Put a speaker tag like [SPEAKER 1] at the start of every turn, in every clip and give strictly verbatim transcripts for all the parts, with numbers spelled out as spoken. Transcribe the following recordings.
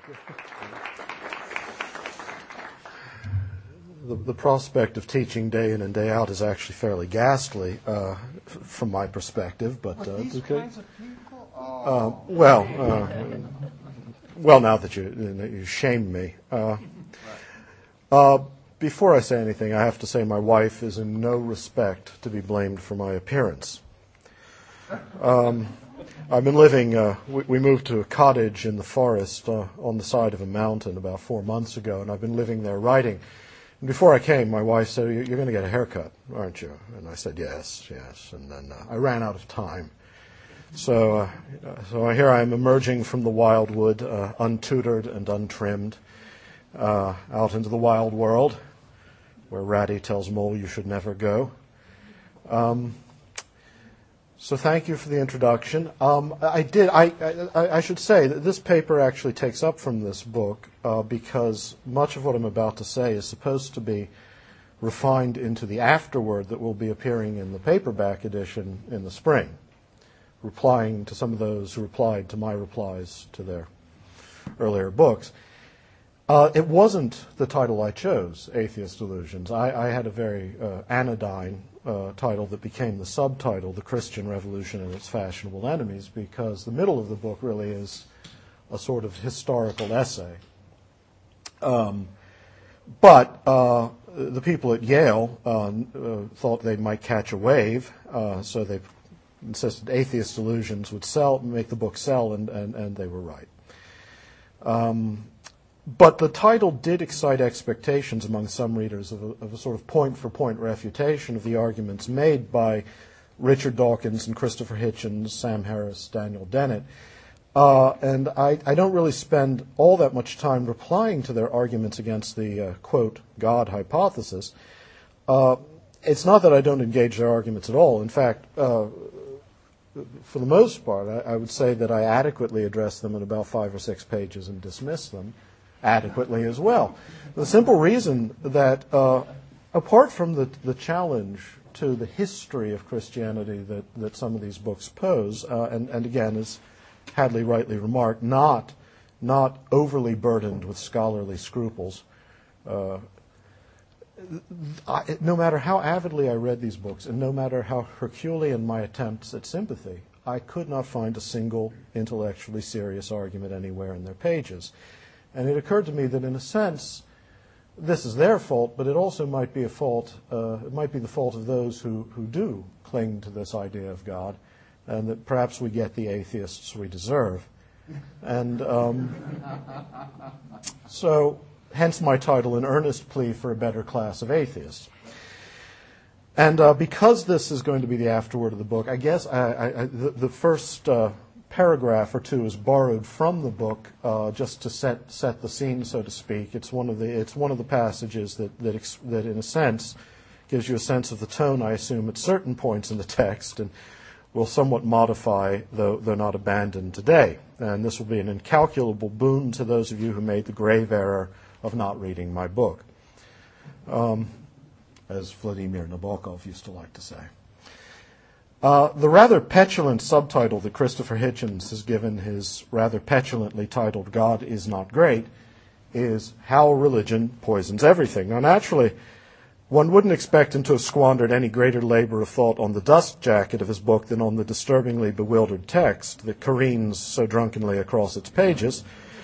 [SPEAKER 1] The, the prospect of teaching day in and day out is actually fairly ghastly uh, f- from my perspective, but uh,
[SPEAKER 2] these
[SPEAKER 1] okay.
[SPEAKER 2] kinds of people?
[SPEAKER 1] Uh, well, uh, well, now that you you shame me. Uh, uh, before I say anything, I have to say my wife is in no respect to be blamed for my appearance. Um, I've been living. Uh, we, we moved to a cottage in the forest uh, on the side of a mountain about four months ago, and I've been living there writing. And before I came, my wife said, "You're going to get a haircut, aren't you?" And I said, "Yes, yes." And then uh, I ran out of time. So, uh, so here I am emerging from the wildwood, uh, untutored and untrimmed, uh, out into the wild world, where Ratty tells Mole you should never go. Um, so thank you for the introduction. Um, I did. I, I, I should say that this paper actually takes up from this book uh, because much of what I'm about to say is supposed to be refined into the afterword that will be appearing in the paperback edition in the spring, replying to some of those who replied to my replies to their earlier books. Uh, it wasn't the title I chose, Atheist Delusions. I, I had a very uh, anodyne uh, title that became the subtitle, The Christian Revolution and Its Fashionable Enemies, because the middle of the book really is a sort of historical essay. Um, but uh, the people at Yale uh, uh, thought they might catch a wave, uh, so they insisted Atheist Delusions would sell, make the book sell, and, and, and they were right. Um, but the title did excite expectations among some readers of a, of a sort of point-for-point refutation of the arguments made by Richard Dawkins and Christopher Hitchens, Sam Harris, Daniel Dennett. Uh, and I, I don't really spend all that much time replying to their arguments against the, uh, quote, God hypothesis. Uh, it's not that I don't engage their arguments at all. In fact, uh, for the most part, I, I would say that I adequately address them in about five or six pages and dismiss them adequately as well. The simple reason that, uh, apart from the, the challenge to the history of Christianity that, that some of these books pose, uh, and, and again, as Hadley rightly remarked, not, not overly burdened with scholarly scruples, uh, I, no matter how avidly I read these books, and no matter how Herculean my attempts at sympathy, I could not find a single intellectually serious argument anywhere in their pages. And it occurred to me that, in a sense, this is their fault, but it also might be a fault. Uh, it might be the fault of those who, who do cling to this idea of God, and that perhaps we get the atheists we deserve. And um, so. Hence my title, An Earnest Plea for a Better Class of Atheists. And uh, because this is going to be the afterword of the book, I guess I, I, I, the, the first uh, paragraph or two is borrowed from the book uh, just to set set the scene, so to speak. It's one of the it's one of the passages that that, ex, that in a sense gives you a sense of the tone, I assume, at certain points in the text, and will somewhat modify, though though not abandoned today. And this will be an incalculable boon to those of you who made the grave error of not reading my book, um, as Vladimir Nabokov used to like to say. Uh, the rather petulant subtitle that Christopher Hitchens has given his rather petulantly titled God is Not Great is How Religion Poisons Everything. Now, naturally, one wouldn't expect him to have squandered any greater labor of thought on the dust jacket of his book than on the disturbingly bewildered text that careens so drunkenly across its pages.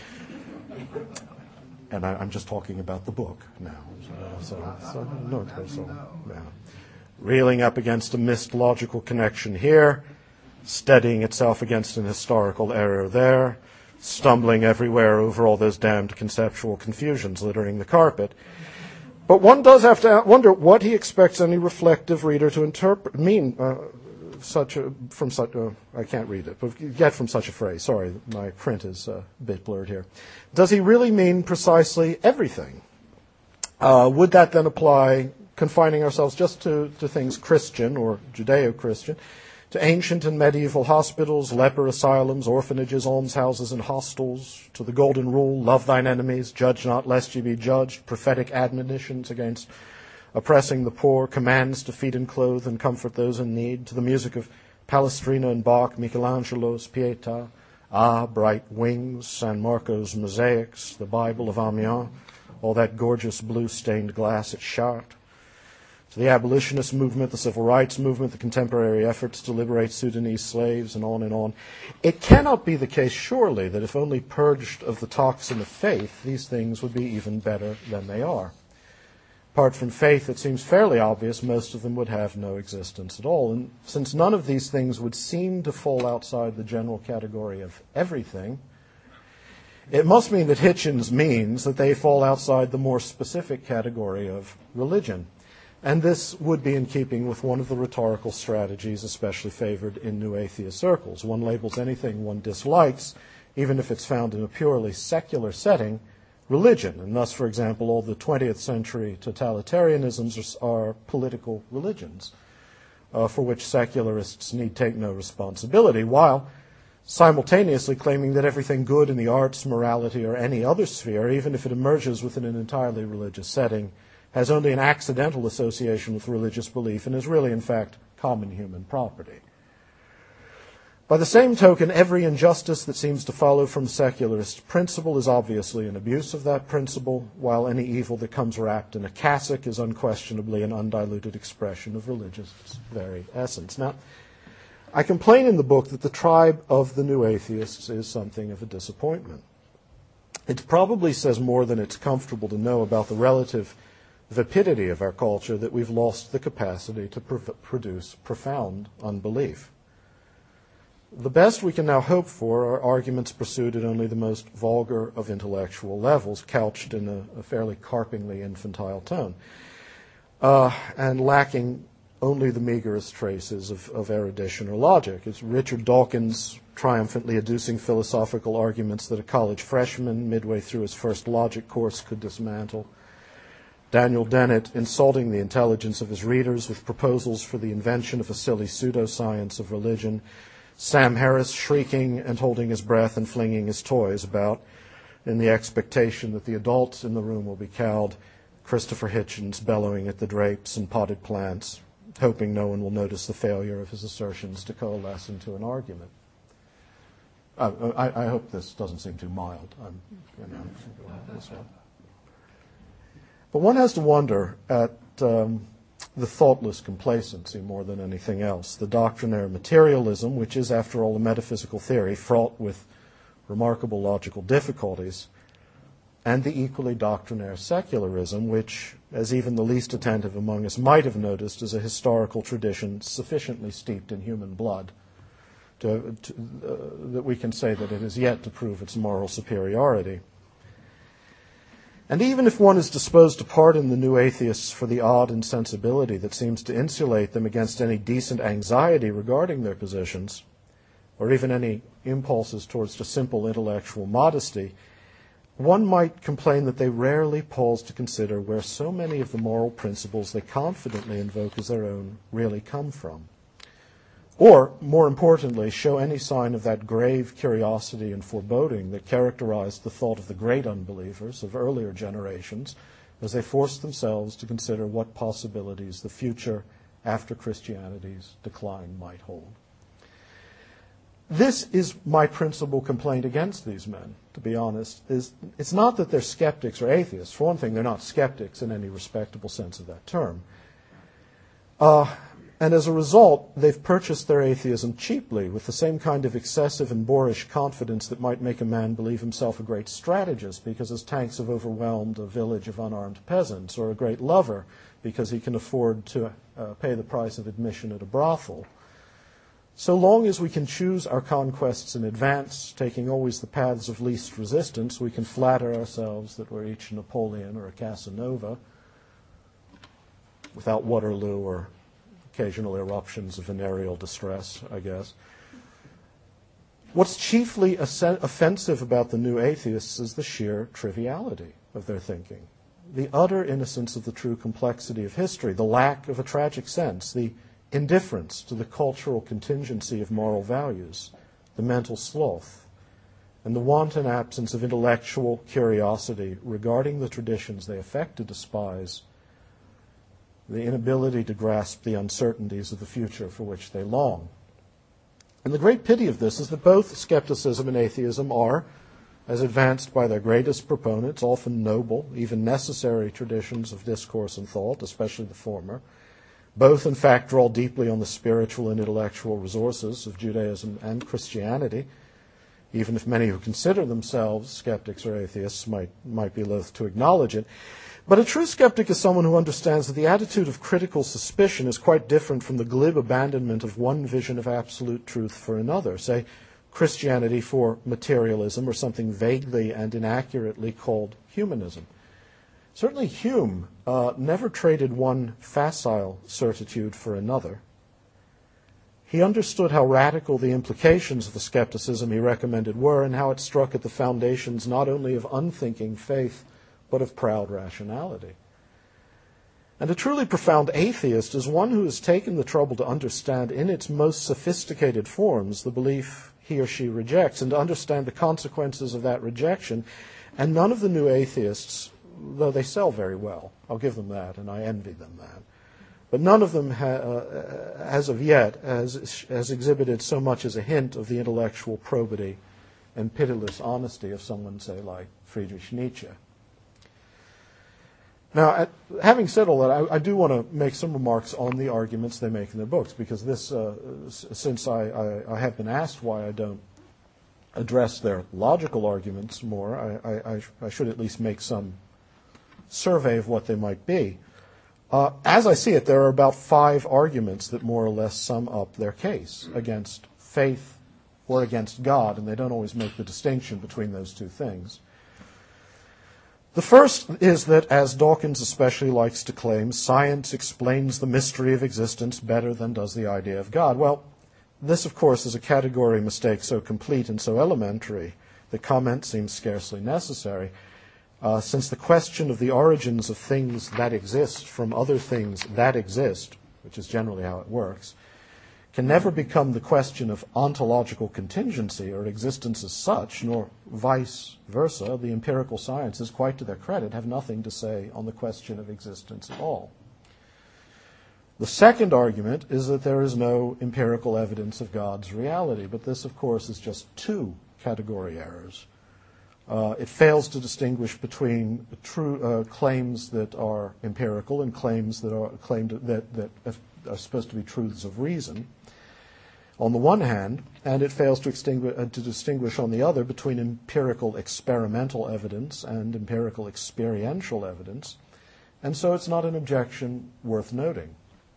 [SPEAKER 1] And I, I'm just talking about the book now. So, so, so no, so, yeah. Reeling up against a missed logical connection here, steadying itself against an historical error there, stumbling everywhere over all those damned conceptual confusions littering the carpet. But one does have to wonder what he expects any reflective reader to interpret, mean uh, such a, from such a, I can't read it, but get from such a phrase. Sorry, my print is a bit blurred here. Does he really mean precisely everything? Uh, would that then apply, confining ourselves just to, to things Christian or Judeo-Christian, to ancient and medieval hospitals, leper asylums, orphanages, almshouses, and hostels, to the golden rule, love thine enemies, judge not lest ye be judged, prophetic admonitions against oppressing the poor, commands to feed and clothe and comfort those in need, to the music of Palestrina and Bach, Michelangelo's Pietà, Ah, bright wings, San Marco's mosaics, the Bible of Amiens, all that gorgeous blue-stained glass at Chartres. To the abolitionist movement, the civil rights movement, the contemporary efforts to liberate Sudanese slaves, and on and on. It cannot be the case, surely, that if only purged of the toxin of faith, these things would be even better than they are. Apart from faith, it seems fairly obvious most of them would have no existence at all. And since none of these things would seem to fall outside the general category of everything, it must mean that Hitchens means that they fall outside the more specific category of religion. And this would be in keeping with one of the rhetorical strategies especially favored in New Atheist circles. One labels anything one dislikes, even if it's found in a purely secular setting, religion. And thus, for example, all the twentieth century totalitarianisms are, are political religions, uh, for which secularists need take no responsibility, while simultaneously claiming that everything good in the arts, morality, or any other sphere, even if it emerges within an entirely religious setting, has only an accidental association with religious belief and is really, in fact, common human property. By the same token, every injustice that seems to follow from secularist principle is obviously an abuse of that principle, while any evil that comes wrapped in a cassock is unquestionably an undiluted expression of religious very essence. Now, I complain in the book that the tribe of the New Atheists is something of a disappointment. It probably says more than it's comfortable to know about the relative vapidity of our culture that we've lost the capacity to pr- produce profound unbelief. The best we can now hope for are arguments pursued at only the most vulgar of intellectual levels, couched in a, a fairly carpingly infantile tone, uh, and lacking only the meagerest traces of, of erudition or logic. It's Richard Dawkins triumphantly adducing philosophical arguments that a college freshman midway through his first logic course could dismantle. Daniel Dennett insulting the intelligence of his readers with proposals for the invention of a silly pseudoscience of religion. Sam Harris shrieking and holding his breath and flinging his toys about in the expectation that the adults in the room will be cowed. Christopher Hitchens bellowing at the drapes and potted plants, hoping no one will notice the failure of his assertions to coalesce into an argument. Uh, I, I hope this doesn't seem too mild. I'm, you know, this one. But one has to wonder at um, the thoughtless complacency more than anything else. The doctrinaire materialism, which is, after all, a metaphysical theory fraught with remarkable logical difficulties, and the equally doctrinaire secularism, which, as even the least attentive among us might have noticed, is a historical tradition sufficiently steeped in human blood to, to, uh, that we can say that it has yet to prove its moral superiority. And even if one is disposed to pardon the New Atheists for the odd insensibility that seems to insulate them against any decent anxiety regarding their positions, or even any impulses towards just simple intellectual modesty, one might complain that they rarely pause to consider where so many of the moral principles they confidently invoke as their own really come from. Or, more importantly, show any sign of that grave curiosity and foreboding that characterized the thought of the great unbelievers of earlier generations as they forced themselves to consider what possibilities the future after Christianity's decline might hold. This is my principal complaint against these men, to be honest. Is it's not that they're skeptics or atheists. For one thing, they're not skeptics in any respectable sense of that term. Uh, And as a result, they've purchased their atheism cheaply with the same kind of excessive and boorish confidence that might make a man believe himself a great strategist because his tanks have overwhelmed a village of unarmed peasants, or a great lover because he can afford to uh, pay the price of admission at a brothel. So long as we can choose our conquests in advance, taking always the paths of least resistance, we can flatter ourselves that we're each a Napoleon or a Casanova without Waterloo or occasional eruptions of venereal distress, I guess. What's chiefly offensive about the New Atheists is the sheer triviality of their thinking, the utter innocence of the true complexity of history, the lack of a tragic sense, the indifference to the cultural contingency of moral values, the mental sloth, and the wanton absence of intellectual curiosity regarding the traditions they affect to despise, the inability to grasp the uncertainties of the future for which they long. And the great pity of this is that both skepticism and atheism are, as advanced by their greatest proponents, often noble, even necessary traditions of discourse and thought, especially the former. Both, in fact, draw deeply on the spiritual and intellectual resources of Judaism and Christianity, even if many who consider themselves skeptics or atheists might, might be loath to acknowledge it. But a true skeptic is someone who understands that the attitude of critical suspicion is quite different from the glib abandonment of one vision of absolute truth for another, say Christianity for materialism or something vaguely and inaccurately called humanism. Certainly Hume uh, never traded one facile certitude for another. He understood how radical the implications of the skepticism he recommended were and how it struck at the foundations not only of unthinking faith, but of proud rationality. And a truly profound atheist is one who has taken the trouble to understand in its most sophisticated forms the belief he or she rejects and to understand the consequences of that rejection. And none of the new atheists, though they sell very well, I'll give them that, and I envy them that, but none of them, ha, uh, as of yet, has, has exhibited so much as a hint of the intellectual probity and pitiless honesty of someone, say, like Friedrich Nietzsche. Now, at, having said all that, I, I do want to make some remarks on the arguments they make in their books, because this, uh, s- since I, I, I have been asked why I don't address their logical arguments more, I, I, I should at least make some survey of what they might be. Uh, as I see it, there are about five arguments that more or less sum up their case against faith or against God, and they don't always make the distinction between those two things. The first is that, as Dawkins especially likes to claim, science explains the mystery of existence better than does the idea of God. Well, this, of course, is a category mistake so complete and so elementary that comment seems scarcely necessary, uh, since the question of the origins of things that exist from other things that exist, which is generally how it works, can never become the question of ontological contingency or existence as such, nor vice versa. The empirical sciences, quite to their credit, have nothing to say on the question of existence at all. The second argument is that there is no empirical evidence of God's reality, but this, of course, is just two category errors. Uh, it fails to distinguish between true uh, claims that are empirical and claims that are claimed that, that are supposed to be truths of reason, on the one hand, and it fails to, extinguish, uh, to distinguish on the other between empirical experimental evidence and empirical experiential evidence, and so it's not an objection worth noting.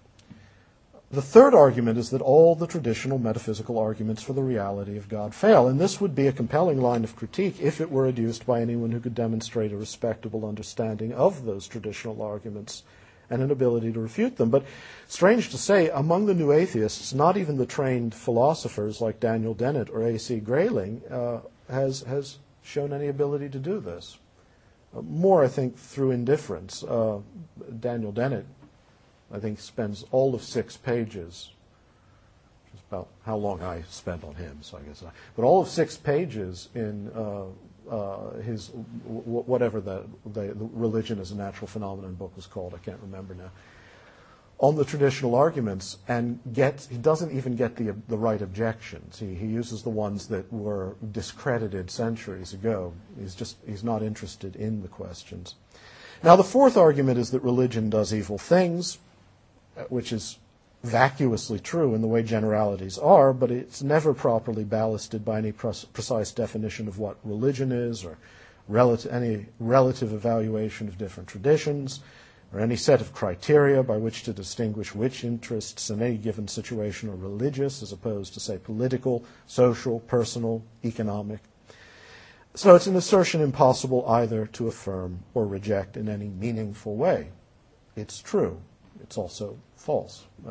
[SPEAKER 1] The third argument is that all the traditional metaphysical arguments for the reality of God fail, and this would be a compelling line of critique if it were adduced by anyone who could demonstrate a respectable understanding of those traditional arguments and an ability to refute them. But strange to say, among the new atheists, not even the trained philosophers like Daniel Dennett or A C Grayling uh, has, has shown any ability to do this. Uh, more, I think, through indifference. Uh, Daniel Dennett, I think, spends all of six pages, which is about how long I spent on him, so I guess I, but all of six pages in uh, uh, his, w- whatever the, the, the Religion as a Natural Phenomenon book was called, I can't remember now, on the traditional arguments, and gets, he doesn't even get the, the right objections. He, he uses the ones that were discredited centuries ago. He's just, he's not interested in the questions. Now, the fourth argument is that religion does evil things, which is vacuously true in the way generalities are, but it's never properly ballasted by any precise definition of what religion is, or relative, any relative evaluation of different traditions, or any set of criteria by which to distinguish which interests in any given situation are religious as opposed to, say, political, social, personal, economic. So it's an assertion impossible either to affirm or reject in any meaningful way. It's true. It's also false. Uh,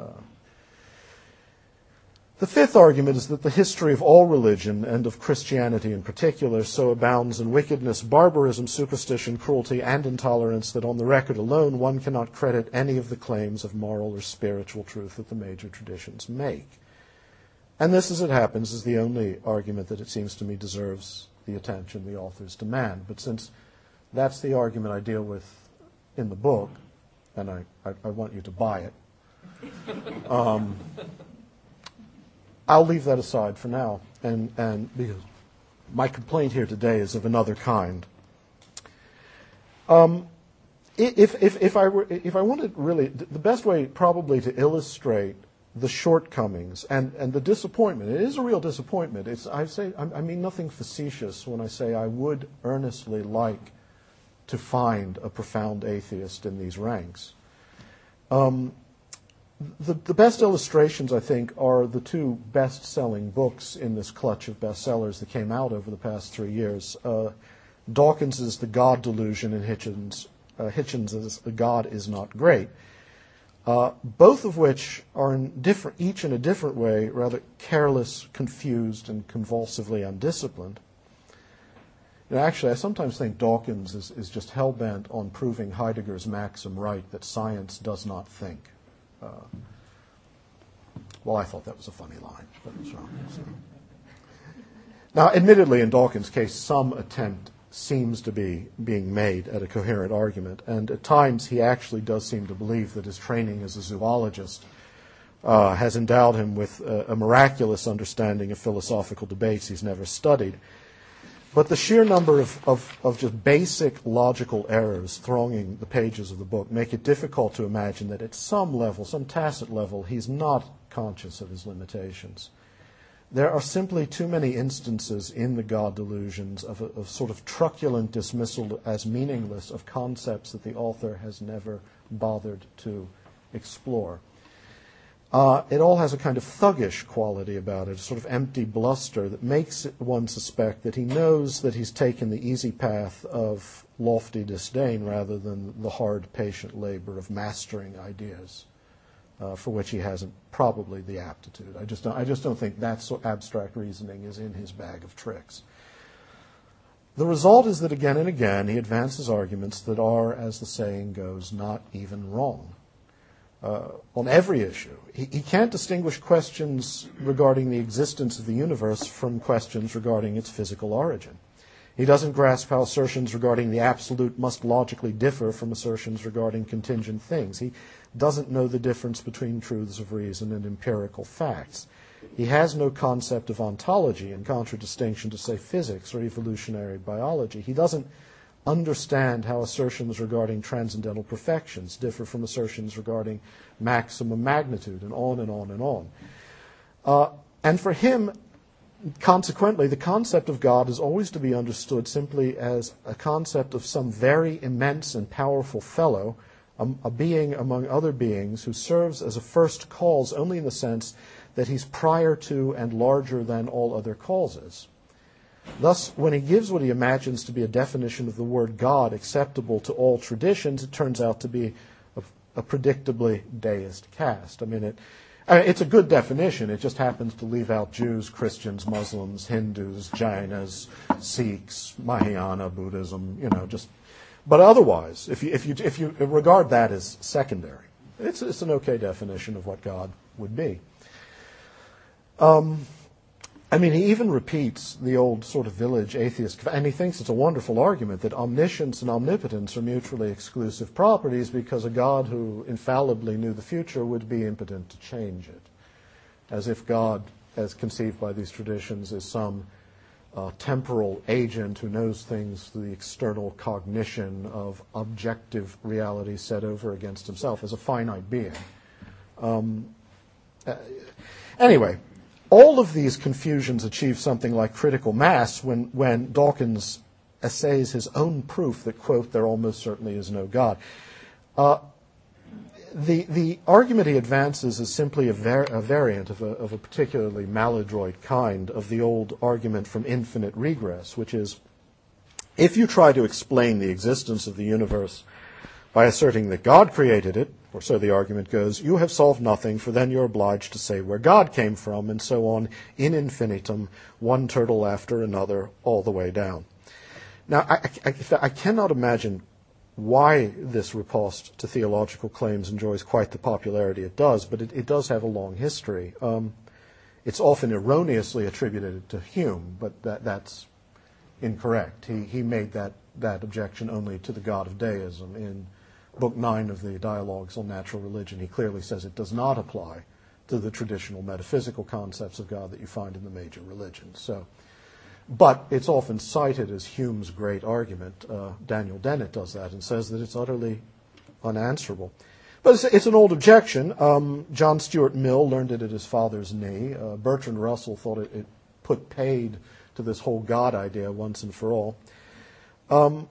[SPEAKER 1] the fifth argument is that the history of all religion, and of Christianity in particular, so abounds in wickedness, barbarism, superstition, cruelty, and intolerance that on the record alone one cannot credit any of the claims of moral or spiritual truth that the major traditions make. And this, as it happens, is the only argument that it seems to me deserves the attention the authors demand. But since that's the argument I deal with in the book, and I, I, I want you to buy it, um, I'll leave that aside for now, and, and because my complaint here today is of another kind. Um, if, if, if I were, if I wanted really, the best way probably to illustrate the shortcomings and, and the disappointment, it is a real disappointment. It's, I say, I mean nothing facetious when I say I would earnestly like to find a profound atheist in these ranks. Um, The, the best illustrations, I think, are the two best-selling books in this clutch of bestsellers that came out over the past three years. Uh, Dawkins's The God Delusion and Hitchens, uh, Hitchens's The God Is Not Great, uh, both of which are in different, each in a different way, rather careless, confused, and convulsively undisciplined. And actually, I sometimes think Dawkins is, is just hell-bent on proving Heidegger's maxim right that science does not think. Uh, well, I thought that was a funny line, but it's wrong. So. Now, admittedly, in Dawkins' case, some attempt seems to be being made at a coherent argument, and at times he actually does seem to believe that his training as a zoologist uh, has endowed him with a, a miraculous understanding of philosophical debates he's never studied. But the sheer number of, of, of just basic logical errors thronging the pages of the book make it difficult to imagine that at some level, some tacit level, he's not conscious of his limitations. There are simply too many instances in the God Delusions of a of sort of truculent dismissal as meaningless of concepts that the author has never bothered to explore. Uh, it all has a kind of thuggish quality about it, a sort of empty bluster that makes one suspect that he knows that he's taken the easy path of lofty disdain rather than the hard, patient labor of mastering ideas, uh, for which he hasn't probably the aptitude. I just don't, I just don't think that so abstract reasoning is in his bag of tricks. The result is that again and again he advances arguments that are, as the saying goes, not even wrong. Uh, on every issue. He, he can't distinguish questions regarding the existence of the universe from questions regarding its physical origin. He doesn't grasp how assertions regarding the absolute must logically differ from assertions regarding contingent things. He doesn't know the difference between truths of reason and empirical facts. He has no concept of ontology in contradistinction to, say, physics or evolutionary biology. He doesn't understand how assertions regarding transcendental perfections differ from assertions regarding maximum magnitude, and on and on and on. Uh, and for him, consequently, the concept of God is always to be understood simply as a concept of some very immense and powerful fellow, a, a being among other beings who serves as a first cause only in the sense that he's prior to and larger than all other causes. Thus, when he gives what he imagines to be a definition of the word God acceptable to all traditions, it turns out to be a, a predictably deist cast. I mean, it, I mean, it's a good definition. It just happens to leave out Jews, Christians, Muslims, Hindus, Jainas, Sikhs, Mahayana, Buddhism, you know, just. But otherwise, if you, if you, if you regard that as secondary, it's, it's an okay definition of what God would be. Um... I mean, he even repeats the old sort of village atheist, and he thinks it's a wonderful argument that omniscience and omnipotence are mutually exclusive properties because a God who infallibly knew the future would be impotent to change it. As if God, as conceived by these traditions, is some uh, temporal agent who knows things through the external cognition of objective reality set over against himself as a finite being. Um, uh, anyway. All of these confusions achieve something like critical mass when, when Dawkins essays his own proof that, quote, there almost certainly is no God. Uh, the, the argument he advances is simply a, var- a variant of a, of a particularly maladroit kind of the old argument from infinite regress, which is, if you try to explain the existence of the universe by asserting that God created it, or so the argument goes, you have solved nothing, for then you're obliged to say where God came from, and so on, in infinitum, one turtle after another, all the way down. Now, I, I, I cannot imagine why this riposte to theological claims enjoys quite the popularity it does, but it, it does have a long history. Um, it's often erroneously attributed to Hume, but that, that's incorrect. He, he made that, that objection only to the God of deism in Book nine of the Dialogues on Natural Religion. He clearly says it does not apply to the traditional metaphysical concepts of God that you find in the major religions. So, but it's often cited as Hume's great argument. Uh, Daniel Dennett does that and says that it's utterly unanswerable. But it's, it's an old objection. Um, John Stuart Mill learned it at his father's knee. Uh, Bertrand Russell thought it, it put paid to this whole God idea once and for all. Um,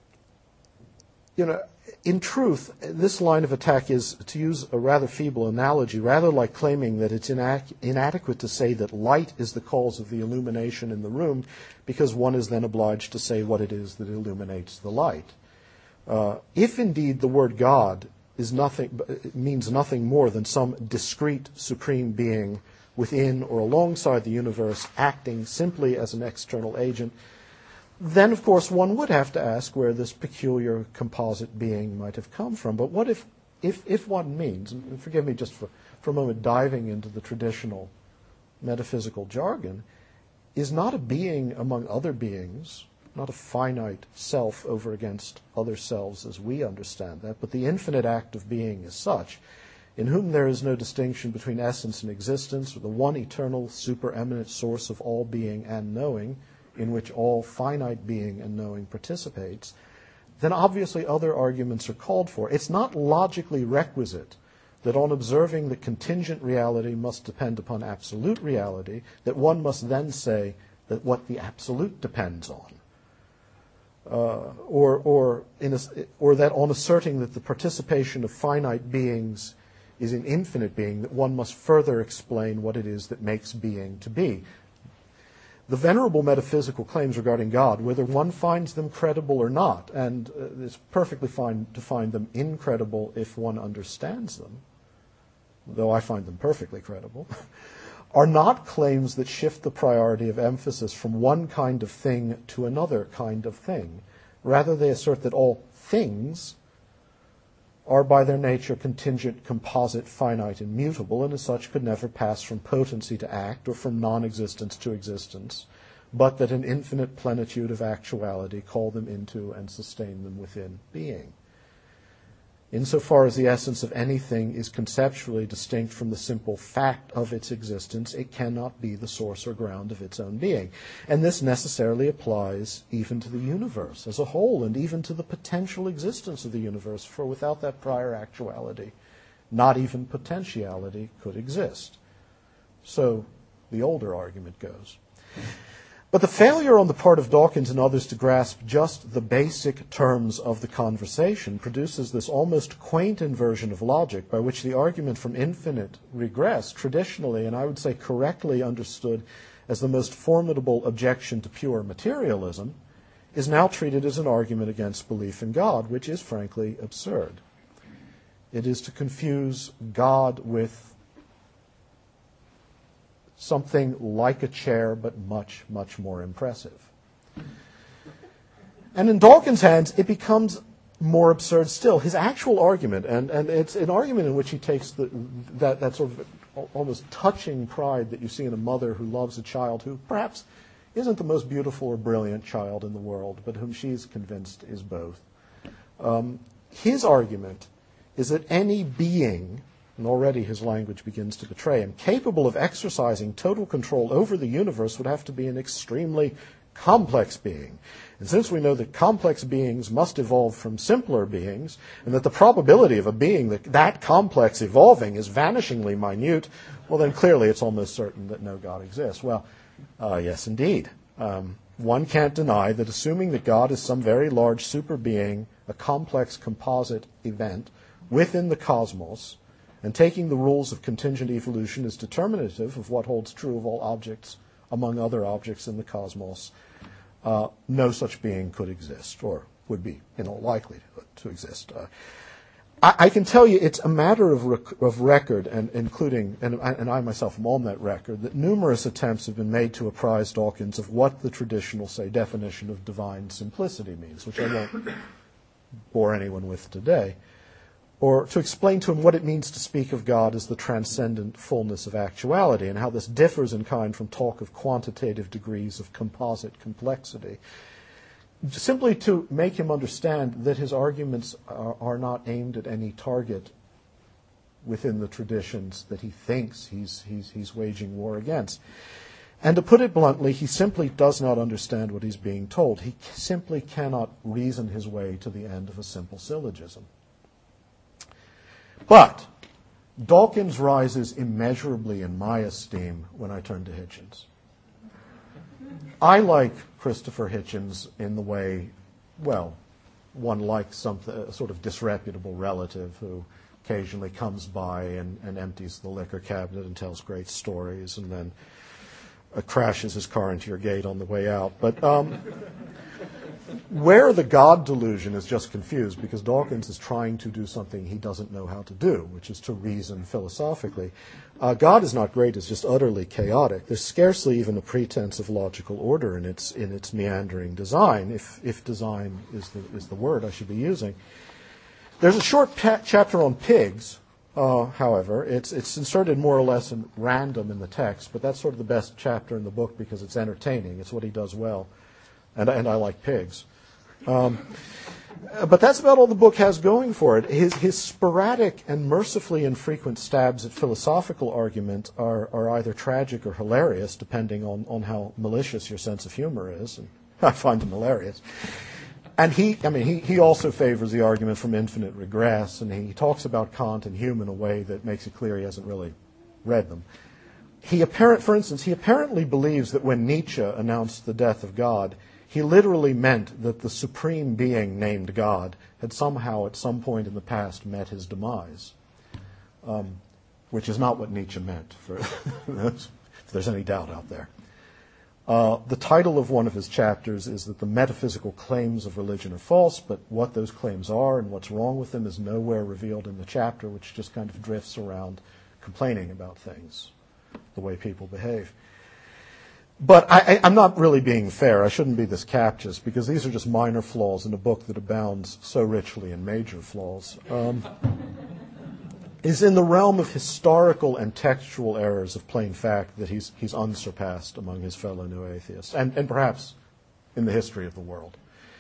[SPEAKER 1] you know, in truth, this line of attack is, to use a rather feeble analogy, rather like claiming that it's inac- inadequate to say that light is the cause of the illumination in the room, because one is then obliged to say what it is that illuminates the light. Uh, if indeed the word God is nothing, it means nothing more than some discrete supreme being within or alongside the universe acting simply as an external agent, then of course one would have to ask where this peculiar composite being might have come from. But what if, if, if one means, and forgive me just for, for a moment diving into the traditional metaphysical jargon, is not a being among other beings, not a finite self over against other selves as we understand that, but the infinite act of being is such, in whom there is no distinction between essence and existence, or the one eternal, supereminent source of all being and knowing, in which all finite being and knowing participates, then obviously other arguments are called for. It's not logically requisite that on observing that contingent reality must depend upon absolute reality, that one must then say that what the absolute depends on. Uh, or, or, in a, or that on asserting that the participation of finite beings is in infinite being, that one must further explain what it is that makes being to be. The venerable metaphysical claims regarding God, whether one finds them credible or not, and uh, it's perfectly fine to find them incredible if one understands them, though I find them perfectly credible, are not claims that shift the priority of emphasis from one kind of thing to another kind of thing. Rather, they assert that all things are by their nature contingent, composite, finite, and mutable, and as such could never pass from potency to act or from non-existence to existence, but that an infinite plenitude of actuality called them into and sustained them within being. Insofar as the essence of anything is conceptually distinct from the simple fact of its existence, it cannot be the source or ground of its own being. And this necessarily applies even to the universe as a whole, and even to the potential existence of the universe, for without that prior actuality, not even potentiality could exist. So the older argument goes. But the failure on the part of Dawkins and others to grasp just the basic terms of the conversation produces this almost quaint inversion of logic by which the argument from infinite regress, traditionally, and I would say correctly understood as the most formidable objection to pure materialism, is now treated as an argument against belief in God, which is frankly absurd. It is to confuse God with something like a chair, but much, much more impressive. And in Dawkins' hands, it becomes more absurd still. His actual argument, and, and it's an argument in which he takes the, that, that sort of almost touching pride that you see in a mother who loves a child who perhaps isn't the most beautiful or brilliant child in the world, but whom she's convinced is both. Um, his argument is that any being, and already his language begins to betray him, capable of exercising total control over the universe would have to be an extremely complex being. And since we know that complex beings must evolve from simpler beings, and that the probability of a being that, that complex evolving is vanishingly minute, well then clearly it's almost certain that no God exists. Well, uh, yes indeed. Um, one can't deny that assuming that God is some very large super being, a complex composite event within the cosmos, and taking the rules of contingent evolution as determinative of what holds true of all objects among other objects in the cosmos, uh, no such being could exist, or would be in all likelihood to exist. Uh, I, I can tell you it's a matter of, rec- of record, and including, and, and I myself am on that record, that numerous attempts have been made to apprise Dawkins of what the traditional, say, definition of divine simplicity means, which I won't bore anyone with today, or to explain to him what it means to speak of God as the transcendent fullness of actuality, and how this differs in kind from talk of quantitative degrees of composite complexity. Simply to make him understand that his arguments are, are not aimed at any target within the traditions that he thinks he's, he's, he's waging war against. And to put it bluntly, he simply does not understand what he's being told. He simply cannot reason his way to the end of a simple syllogism. But Dawkins rises immeasurably in my esteem when I turn to Hitchens. I like Christopher Hitchens in the way, well, one likes something, a sort of disreputable relative who occasionally comes by and, and empties the liquor cabinet and tells great stories and then uh, crashes his car into your gate on the way out. But um, where the God delusion is just confused, because Dawkins is trying to do something he doesn't know how to do, which is to reason philosophically. Uh, God is not great, it's just utterly chaotic. There's scarcely even a pretense of logical order in its in its meandering design, if if design is the is the word I should be using. There's a short pa- chapter on pigs, uh, however. It's it's inserted more or less in random in the text, but that's sort of the best chapter in the book because it's entertaining. It's what he does well, and and I like pigs. Um, but that's about all the book has going for it. His his sporadic and mercifully infrequent stabs at philosophical argument are, are either tragic or hilarious, depending on, on how malicious your sense of humor is. And I find them hilarious. And he, I mean, he, he also favors the argument from infinite regress, and he talks about Kant and Hume in a way that makes it clear he hasn't really read them. He apparent, for instance, he apparently believes that when Nietzsche announced the death of God, he literally meant that the supreme being named God had somehow at some point in the past met his demise, um, which is not what Nietzsche meant, for if there's any doubt out there. Uh, the title of one of his chapters is that the metaphysical claims of religion are false, but what those claims are and what's wrong with them is nowhere revealed in the chapter, which just kind of drifts around complaining about things, the way people behave. But I, I, I'm not really being fair. I shouldn't be this captious, because these are just minor flaws in a book that abounds so richly in major flaws. Um, is in the realm of historical and textual errors of plain fact that he's he's unsurpassed among his fellow new atheists, and, and perhaps in the history of the world.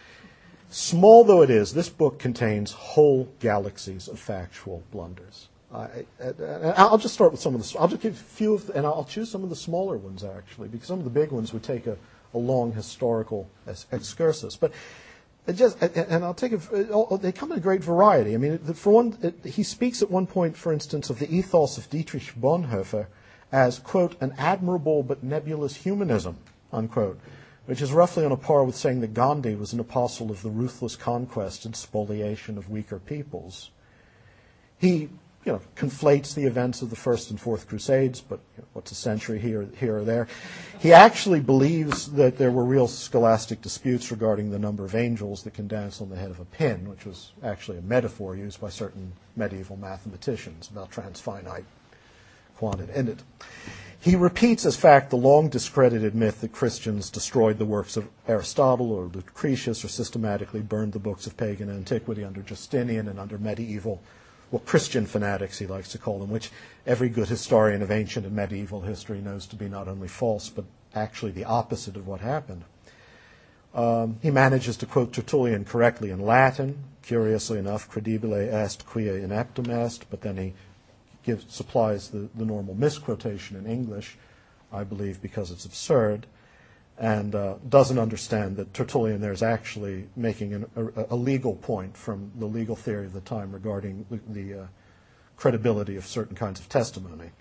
[SPEAKER 1] Small though it is, this book contains whole galaxies of factual blunders. I, I, I'll just start with some of the. I'll just give a few, of, and I'll choose some of the smaller ones actually, because some of the big ones would take a, a long historical excursus. But it just, and I'll take a. They come in a great variety. I mean, for one, it, he speaks at one point, for instance, of the ethos of Dietrich Bonhoeffer as quote an admirable but nebulous humanism unquote, which is roughly on a par with saying that Gandhi was an apostle of the ruthless conquest and spoliation of weaker peoples. He you know, conflates the events of the First and Fourth Crusades, but you know, what's a century here, here or there? He actually believes that there were real scholastic disputes regarding the number of angels that can dance on the head of a pin, which was actually a metaphor used by certain medieval mathematicians about transfinite quantity. And it, he repeats as fact the long discredited myth that Christians destroyed the works of Aristotle or Lucretius or systematically burned the books of pagan antiquity under Justinian and under medieval well, Christian fanatics, he likes to call them, which every good historian of ancient and medieval history knows to be not only false, but actually the opposite of what happened. Um, he manages to quote Tertullian correctly in Latin. Curiously enough, credibile est quia ineptum est, but then he gives, supplies the, the normal misquotation in English, I believe because it's absurd, and uh, doesn't understand that Tertullian there is actually making an, a, a legal point from the legal theory of the time regarding the, the uh, credibility of certain kinds of testimony.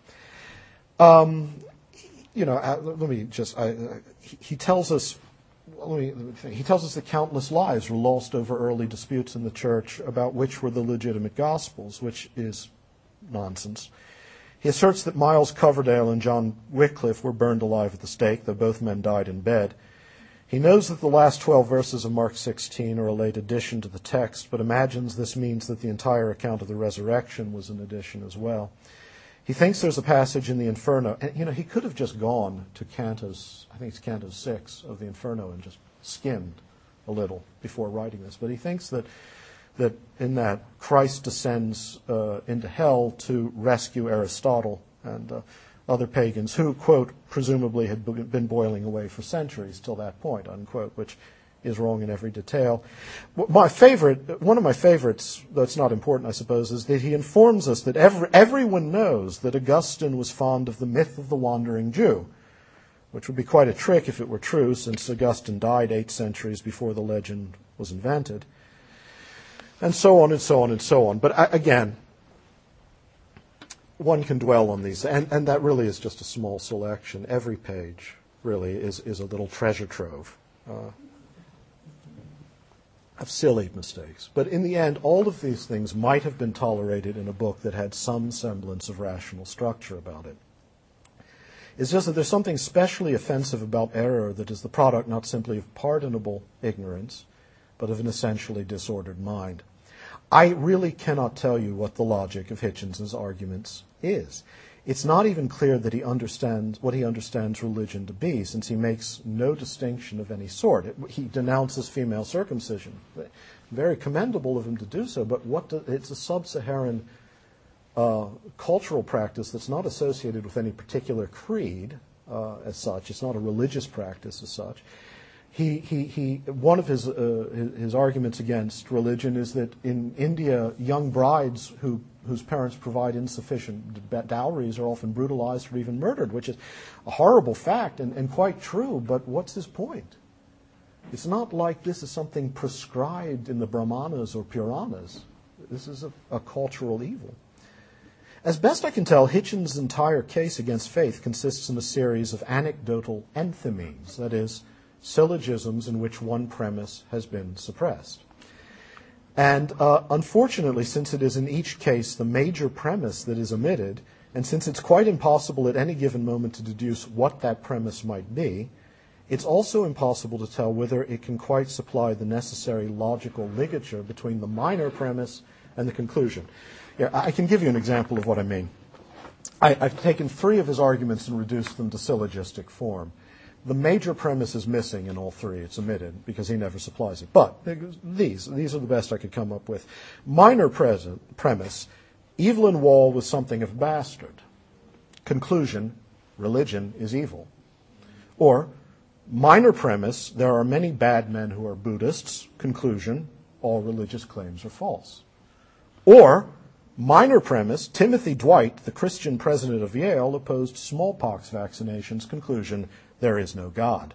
[SPEAKER 1] Um, you know, uh, let me just, I, uh, he, he tells us, let me, let me think. He tells us that countless lives were lost over early disputes in the church about which were the legitimate gospels, which is nonsense. He asserts that Miles Coverdale and John Wycliffe were burned alive at the stake, though both men died in bed. He knows that the last twelve verses of Mark sixteen are a late addition to the text, but imagines this means that the entire account of the resurrection was an addition as well. He thinks there's a passage in the Inferno, and you know, he could have just gone to Cantos, I think it's Canto six of the Inferno, and just skimmed a little before writing this, but he thinks that that in that Christ descends uh, into hell to rescue Aristotle and uh, other pagans who, quote, presumably had been boiling away for centuries till that point, unquote, which is wrong in every detail. My favorite, one of my favorites, though it's not important, I suppose, is that he informs us that every, everyone knows that Augustine was fond of the myth of the wandering Jew, which would be quite a trick if it were true, since Augustine died eight centuries before the legend was invented, and so on and so on and so on. But uh, again, one can dwell on these, and, and that really is just a small selection. Every page really is, is a little treasure trove uh, of silly mistakes. But in the end, all of these things might have been tolerated in a book that had some semblance of rational structure about it. It's just that there's something specially offensive about error that is the product not simply of pardonable ignorance, but of an essentially disordered mind. I really cannot tell you what the logic of Hitchens's arguments is. It's not even clear that he understands what he understands religion to be, since he makes no distinction of any sort. It, he denounces female circumcision. Very commendable of him to do so, but what do, it's a sub-Saharan uh, cultural practice that's not associated with any particular creed uh, as such. It's not a religious practice as such. He, he, he, one of his, uh, his, his arguments against religion is that in India, young brides who, whose parents provide insufficient dowries are often brutalized or even murdered, which is a horrible fact and, and quite true, but what's his point? It's not like this is something prescribed in the Brahmanas or Puranas. This is a, a cultural evil. As best I can tell, Hitchens' entire case against faith consists in a series of anecdotal enthymemes, that is, syllogisms in which one premise has been suppressed. And uh, unfortunately, since it is in each case the major premise that is omitted, and since it's quite impossible at any given moment to deduce what that premise might be, it's also impossible to tell whether it can quite supply the necessary logical ligature between the minor premise and the conclusion. Yeah, I can give you an example of what I mean. I, I've taken three of his arguments and reduced them to syllogistic form. The major premise is missing in all three. It's omitted because he never supplies it. But these, these are the best I could come up with. Minor present, premise, Evelyn Waugh was something of a bastard. Conclusion, religion is evil. Or, minor premise, there are many bad men who are Buddhists. Conclusion, all religious claims are false. Or, minor premise, Timothy Dwight, the Christian president of Yale, opposed smallpox vaccinations. Conclusion, there is no God.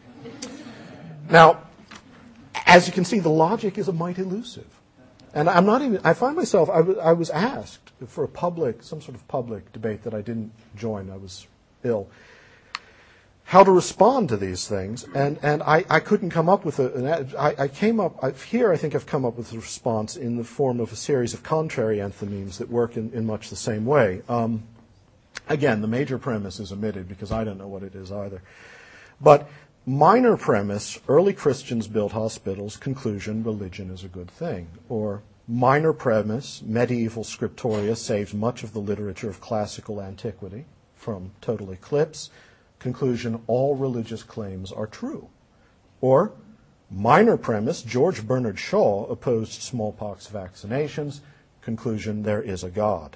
[SPEAKER 1] Now, as you can see, the logic is a mite elusive. And I'm not even, I find myself, I, w- I was asked for a public, some sort of public debate that I didn't join, I was ill, how to respond to these things. And, and I, I couldn't come up with a, an, I, I came up, I, here I think I've come up with a response in the form of a series of contrary enthymemes that work in, in much the same way. Um, Again, the major premise is omitted because I don't know what it is either. But minor premise, early Christians built hospitals. Conclusion, religion is a good thing. Or minor premise, medieval scriptoria saved much of the literature of classical antiquity from total eclipse. Conclusion, all religious claims are true. Or minor premise, George Bernard Shaw opposed smallpox vaccinations. Conclusion, there is a God.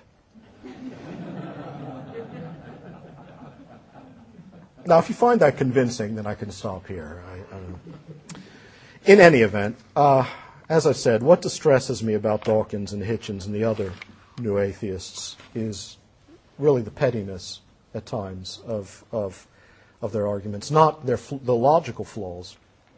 [SPEAKER 1] Now, if you find that convincing, then I can stop here. I, I, in any event, uh, as I said, what distresses me about Dawkins and Hitchens and the other new atheists is really the pettiness at times of of, of their arguments, not their the logical flaws,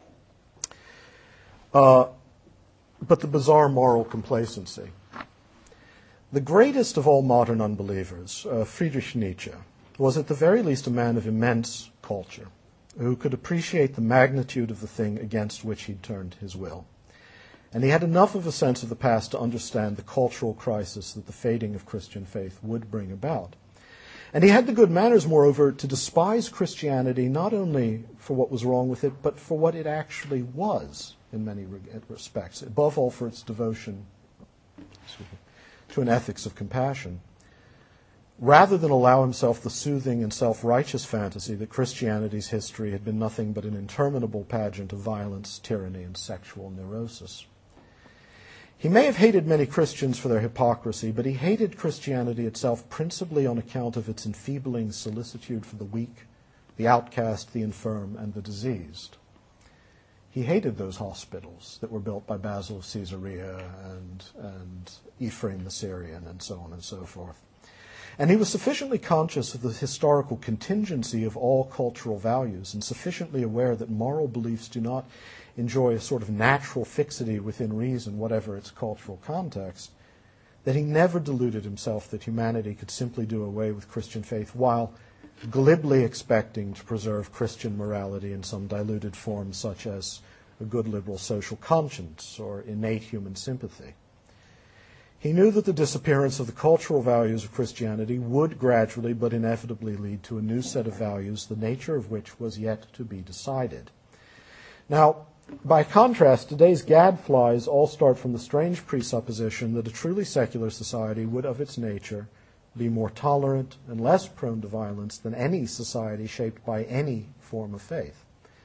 [SPEAKER 1] uh, but the bizarre moral complacency. The greatest of all modern unbelievers, uh, Friedrich Nietzsche, was at the very least a man of immense culture, who could appreciate the magnitude of the thing against which he'd turned his will. And he had enough of a sense of the past to understand the cultural crisis that the fading of Christian faith would bring about. And he had the good manners, moreover, to despise Christianity not only for what was wrong with it, but for what it actually was in many respects, above all for its devotion to an ethics of compassion, rather than allow himself the soothing and self-righteous fantasy that Christianity's history had been nothing but an interminable pageant of violence, tyranny, and sexual neurosis. He may have hated many Christians for their hypocrisy, but he hated Christianity itself principally on account of its enfeebling solicitude for the weak, the outcast, the infirm, and the diseased. He hated those hospitals that were built by Basil of Caesarea and, and Ephraim the Syrian and so on and so forth. And he was sufficiently conscious of the historical contingency of all cultural values and sufficiently aware that moral beliefs do not enjoy a sort of natural fixity within reason, whatever its cultural context, that he never deluded himself that humanity could simply do away with Christian faith while glibly expecting to preserve Christian morality in some diluted form such as a good liberal social conscience or innate human sympathy. He knew that the disappearance of the cultural values of Christianity would gradually but inevitably lead to a new set of values, the nature of which was yet to be decided. Now, by contrast, today's gadflies all start from the strange presupposition that a truly secular society would, of its nature, be more tolerant and less prone to violence than any society shaped by any form of faith.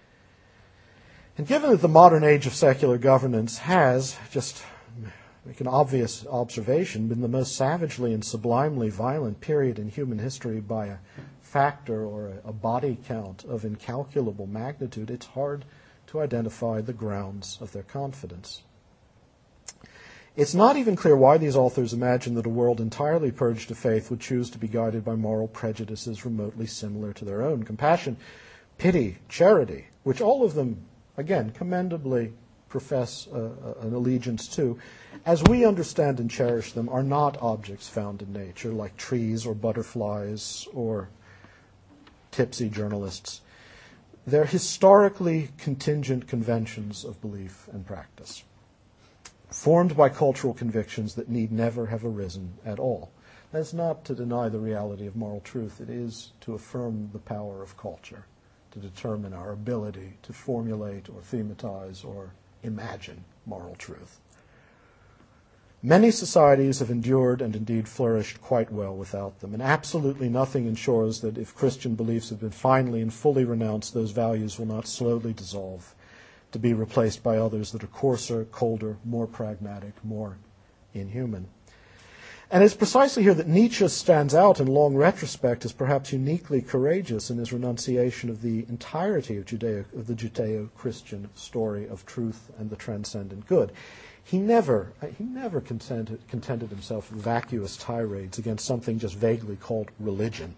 [SPEAKER 1] And given that the modern age of secular governance has, just make an obvious observation, been the most savagely and sublimely violent period in human history by a factor or a, a body count of incalculable magnitude, it's hard to identify the grounds of their confidence. It's not even clear why these authors imagine that a world entirely purged of faith would choose to be guided by moral prejudices remotely similar to their own. Compassion, pity, charity, which all of them, again, commendably profess uh, an allegiance to, as we understand and cherish them, are not objects found in nature, like trees or butterflies or tipsy journalists. They're historically contingent conventions of belief and practice, formed by cultural convictions that need never have arisen at all. That's not to deny the reality of moral truth. It is to affirm the power of culture, to determine our ability to formulate or thematize or imagine moral truth. Many societies have endured and indeed flourished quite well without them, and absolutely nothing ensures that if Christian beliefs have been finally and fully renounced, those values will not slowly dissolve, to be replaced by others that are coarser, colder, more pragmatic, more inhuman. And it's precisely here that Nietzsche stands out in long retrospect as perhaps uniquely courageous in his renunciation of the entirety of, Judeo, of the Judeo-Christian story of truth and the transcendent good. He never, he never contented, contented himself with vacuous tirades against something just vaguely called religion.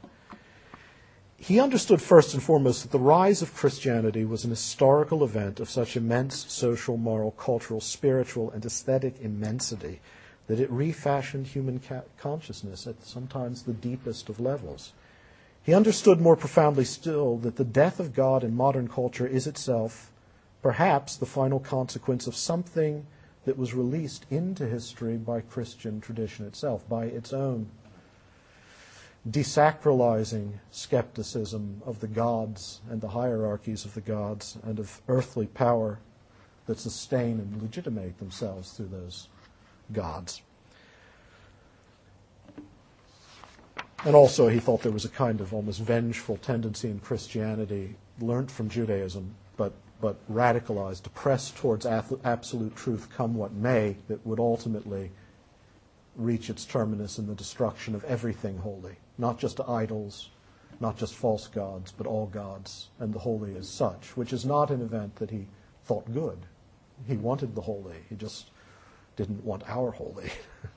[SPEAKER 1] He understood first and foremost that the rise of Christianity was an historical event of such immense social, moral, cultural, spiritual, and aesthetic immensity that it refashioned human ca- consciousness at sometimes the deepest of levels. He understood more profoundly still that the death of God in modern culture is itself perhaps the final consequence of something that was released into history by Christian tradition itself, by its own desacralizing skepticism of the gods and the hierarchies of the gods and of earthly power that sustain and legitimate themselves through those gods. And also he thought there was a kind of almost vengeful tendency in Christianity, learnt from Judaism, but but radicalized, to press towards absolute truth come what may, that would ultimately reach its terminus in the destruction of everything holy, not just idols, not just false gods, but all gods, and the holy as such, which is not an event that he thought good. He wanted the holy, he just didn't want our holy.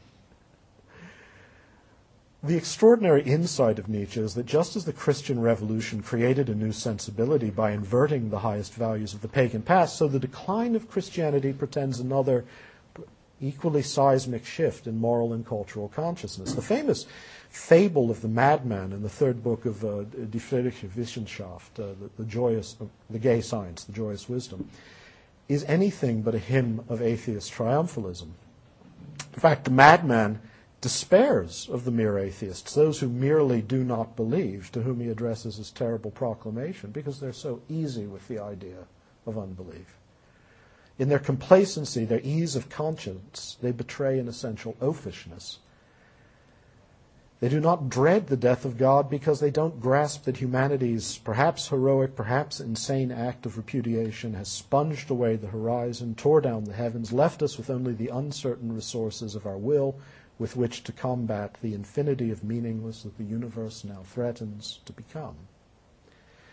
[SPEAKER 1] The extraordinary insight of Nietzsche is that just as the Christian Revolution created a new sensibility by inverting the highest values of the pagan past, so the decline of Christianity portends another equally seismic shift in moral and cultural consciousness. The famous fable of the madman in the third book of uh, Die fröhliche Wissenschaft, uh, the, the joyous, uh, the gay science, the joyous wisdom, is anything but a hymn of atheist triumphalism. In fact, the madman despairs of the mere atheists, those who merely do not believe, to whom he addresses his terrible proclamation, because they're so easy with the idea of unbelief. In their complacency, their ease of conscience, they betray an essential oafishness. They do not dread the death of God because they don't grasp that humanity's perhaps heroic, perhaps insane act of repudiation has sponged away the horizon, tore down the heavens, left us with only the uncertain resources of our will with which to combat the infinity of meaningless that the universe now threatens to become.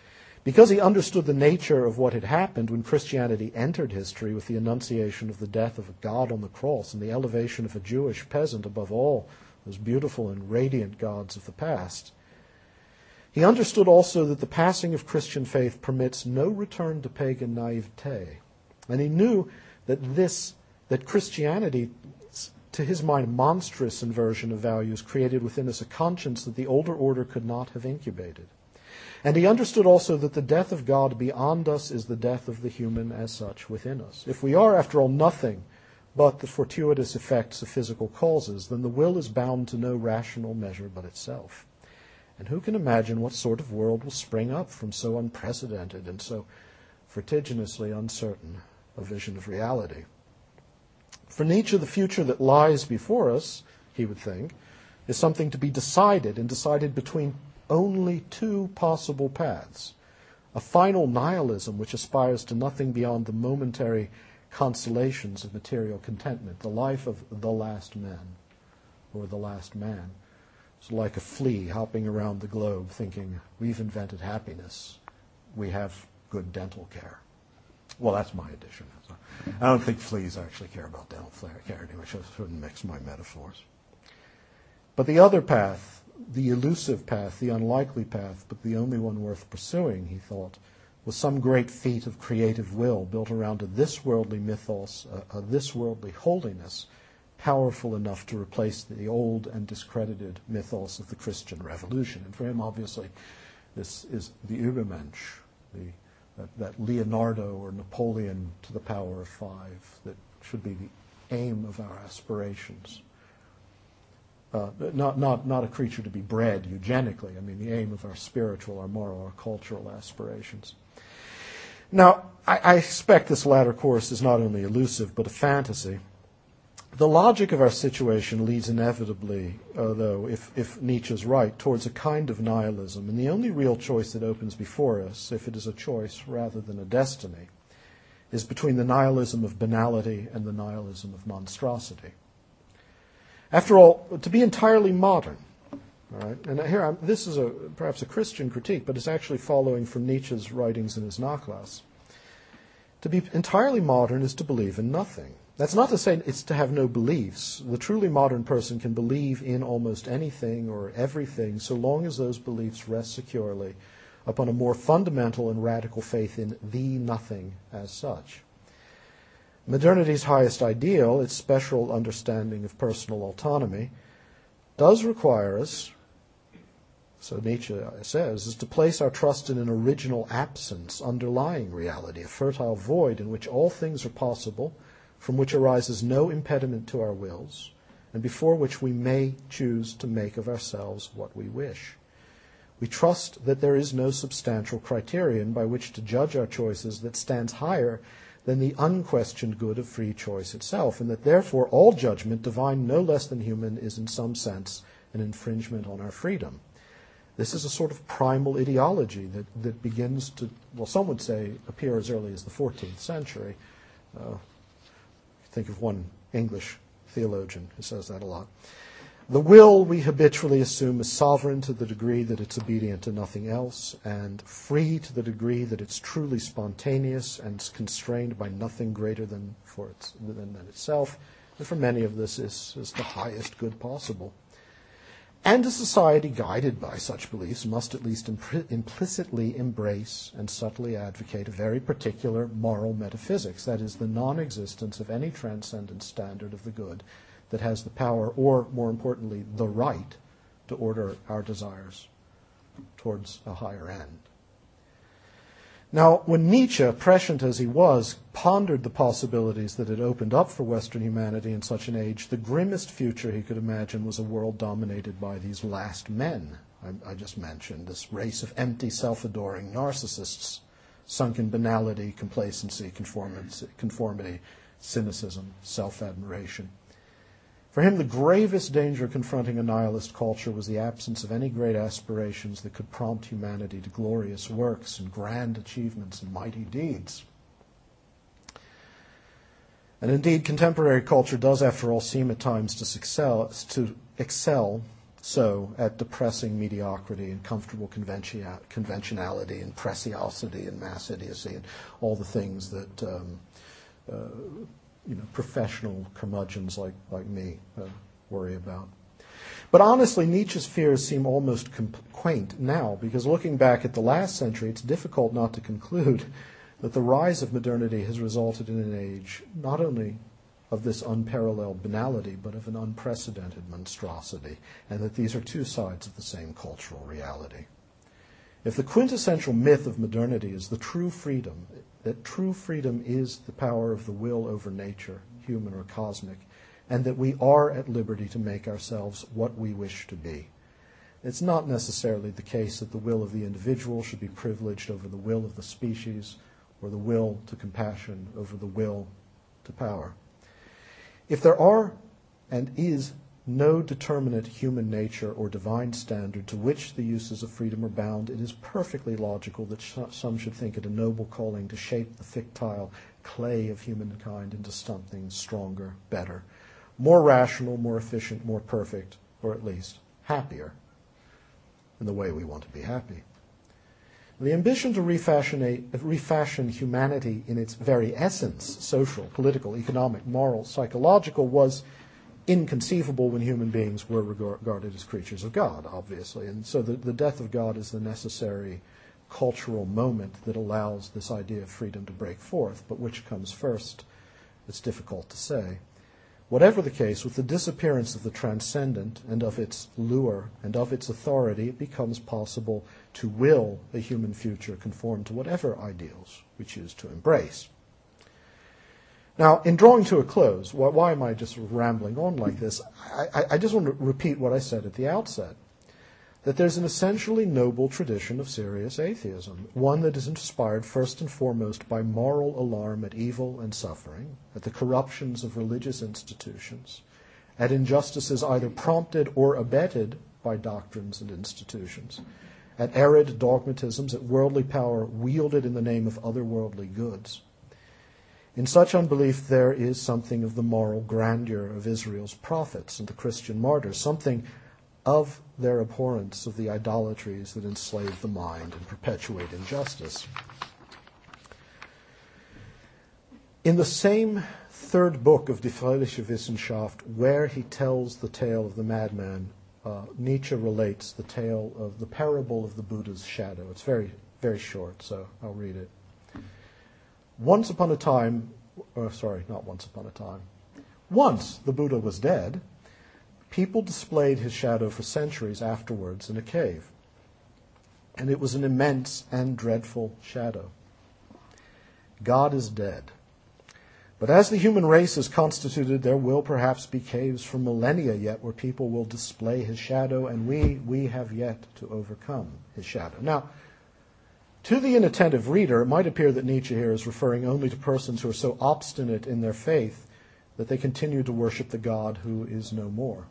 [SPEAKER 1] Because he understood the nature of what had happened when Christianity entered history with the annunciation of the death of a God on the cross and the elevation of a Jewish peasant above all those beautiful and radiant gods of the past, he understood also that the passing of Christian faith permits no return to pagan naivete. And he knew that this, that Christianity, to his mind, monstrous inversion of values created within us a conscience that the older order could not have incubated. And he understood also that the death of God beyond us is the death of the human as such within us. If we are, after all, nothing but the fortuitous effects of physical causes, then the will is bound to no rational measure but itself. And who can imagine what sort of world will spring up from so unprecedented and so vertiginously uncertain a vision of reality? For Nietzsche, the future that lies before us, he would think, is something to be decided, and decided between only two possible paths. A final nihilism which aspires to nothing beyond the momentary consolations of material contentment, the life of the last man, or the last man. It's like a flea hopping around the globe thinking, we've invented happiness, we have good dental care. Well, that's my addition. I don't think fleas actually care about dental care anyway, so I shouldn't mix my metaphors. But the other path, the elusive path, the unlikely path, but the only one worth pursuing, he thought, was some great feat of creative will built around a this-worldly mythos, a, a this-worldly holiness, powerful enough to replace the old and discredited mythos of the Christian Revolution. And for him, obviously, this is the Übermensch, the, that, that Leonardo or Napoleon to the power of five, that should be the aim of our aspirations. Uh, not, not, not a creature to be bred eugenically. I mean, the aim of our spiritual, our moral, our cultural aspirations. Now, I, I expect this latter course is not only elusive, but a fantasy. The logic of our situation leads inevitably, uh, though, if, if Nietzsche's right, towards a kind of nihilism. And the only real choice that opens before us, if it is a choice rather than a destiny, is between the nihilism of banality and the nihilism of monstrosity. After all, to be entirely modern, all right, and here I'm, this is a perhaps a Christian critique, but it's actually following from Nietzsche's writings in his Nachlass. To be entirely modern is to believe in nothing. That's not to say it's to have no beliefs. The truly modern person can believe in almost anything or everything so long as those beliefs rest securely upon a more fundamental and radical faith in the nothing as such. Modernity's highest ideal, its special understanding of personal autonomy, does require us, so Nietzsche says, is to place our trust in an original absence underlying reality, a fertile void in which all things are possible, from which arises no impediment to our wills, and before which we may choose to make of ourselves what we wish. We trust that there is no substantial criterion by which to judge our choices that stands higher than the unquestioned good of free choice itself, and that therefore all judgment, divine no less than human, is in some sense an infringement on our freedom. This is a sort of primal ideology that, that begins to, well, some would say, appear as early as the fourteenth century. Uh, think of one English theologian who says that a lot. The will, we habitually assume, is sovereign to the degree that it's obedient to nothing else, and free to the degree that it's truly spontaneous and is constrained by nothing greater than for its, than, than itself. And for many of this is, is the highest good possible. And a society guided by such beliefs must at least impri- implicitly embrace and subtly advocate a very particular moral metaphysics, that is, the non-existence of any transcendent standard of the good that has the power, or more importantly, the right, to order our desires towards a higher end. Now, when Nietzsche, prescient as he was, pondered the possibilities that had opened up for Western humanity in such an age, the grimmest future he could imagine was a world dominated by these last men I, I just mentioned, this race of empty, self-adoring narcissists, sunk in banality, complacency, conformity, conformity cynicism, self-admiration. For him, the gravest danger confronting a nihilist culture was the absence of any great aspirations that could prompt humanity to glorious works and grand achievements and mighty deeds. And indeed, contemporary culture does, after all, seem at times to excel, to excel so at depressing mediocrity and comfortable convention- conventionality and preciosity and mass idiocy and all the things that um, uh, you know professional curmudgeons like like me uh, worry about. But honestly, Nietzsche's fears seem almost comp- quaint now, because looking back at the last century, it's difficult not to conclude that the rise of modernity has resulted in an age not only of this unparalleled banality, but of an unprecedented monstrosity, and that these are two sides of the same cultural reality. If the quintessential myth of modernity is the true freedom, that true freedom is the power of the will over nature, human or cosmic, and that we are at liberty to make ourselves what we wish to be, it's not necessarily the case that the will of the individual should be privileged over the will of the species, or the will to compassion over the will to power. If there are and is no determinate human nature or divine standard to which the uses of freedom are bound, it is perfectly logical that sh- some should think it a noble calling to shape the fictile clay of humankind into something stronger, better, more rational, more efficient, more perfect, or at least happier in the way we want to be happy. The ambition to refashion, refashion humanity in its very essence, social, political, economic, moral, psychological, was inconceivable when human beings were regarded as creatures of God, obviously. And so the, the death of God is the necessary cultural moment that allows this idea of freedom to break forth. But which comes first, it's difficult to say. Whatever the case, with the disappearance of the transcendent and of its lure and of its authority, it becomes possible to will a human future conform to whatever ideals we choose to embrace. Now, in drawing to a close, why, why am I just rambling on like this? I, I just want to repeat what I said at the outset, that there's an essentially noble tradition of serious atheism, one that is inspired first and foremost by moral alarm at evil and suffering, at the corruptions of religious institutions, at injustices either prompted or abetted by doctrines and institutions, at arid dogmatisms, at worldly power wielded in the name of otherworldly goods. In such unbelief, there is something of the moral grandeur of Israel's prophets and the Christian martyrs, something of their abhorrence of the idolatries that enslave the mind and perpetuate injustice. In the same third book of Die Freiliche Wissenschaft, where he tells the tale of the madman, uh, Nietzsche relates the tale of the parable of the Buddha's shadow. It's very, very short, so I'll read it. Once upon a time, oh, sorry, not once upon a time. Once the Buddha was dead, people displayed his shadow for centuries afterwards in a cave. And it was an immense and dreadful shadow. God is dead. But as the human race is constituted, there will perhaps be caves for millennia yet where people will display his shadow, and we, we have yet to overcome his shadow. Now, to the inattentive reader, it might appear that Nietzsche here is referring only to persons who are so obstinate in their faith that they continue to worship the God who is no more,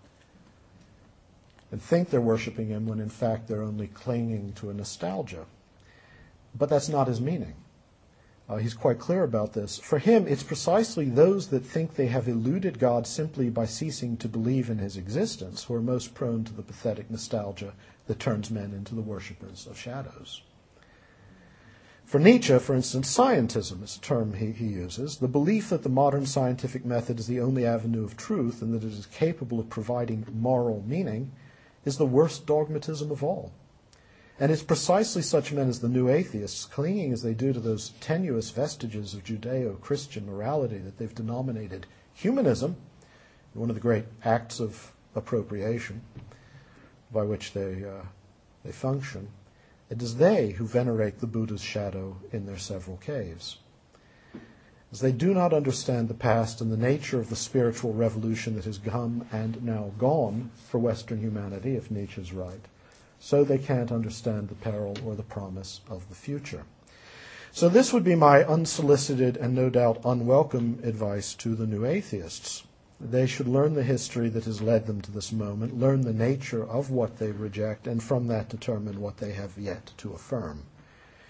[SPEAKER 1] and think they're worshiping him when in fact they're only clinging to a nostalgia. But that's not his meaning. Uh, he's quite clear about this. For him, it's precisely those that think they have eluded God simply by ceasing to believe in his existence who are most prone to the pathetic nostalgia that turns men into the worshippers of shadows. For Nietzsche, for instance, scientism is a term he, he uses. The belief that the modern scientific method is the only avenue of truth and that it is capable of providing moral meaning is the worst dogmatism of all. And it's precisely such men as the new atheists, clinging as they do to those tenuous vestiges of Judeo-Christian morality that they've denominated humanism, one of the great acts of appropriation by which they, uh, they function. It is they who venerate the Buddha's shadow in their several caves. As they do not understand the past and the nature of the spiritual revolution that has come and now gone for Western humanity, if Nietzsche's right, so they can't understand the peril or the promise of the future. So this would be my unsolicited and no doubt unwelcome advice to the new atheists. They should learn the history that has led them to this moment, learn the nature of what they reject, and from that determine what they have yet to affirm.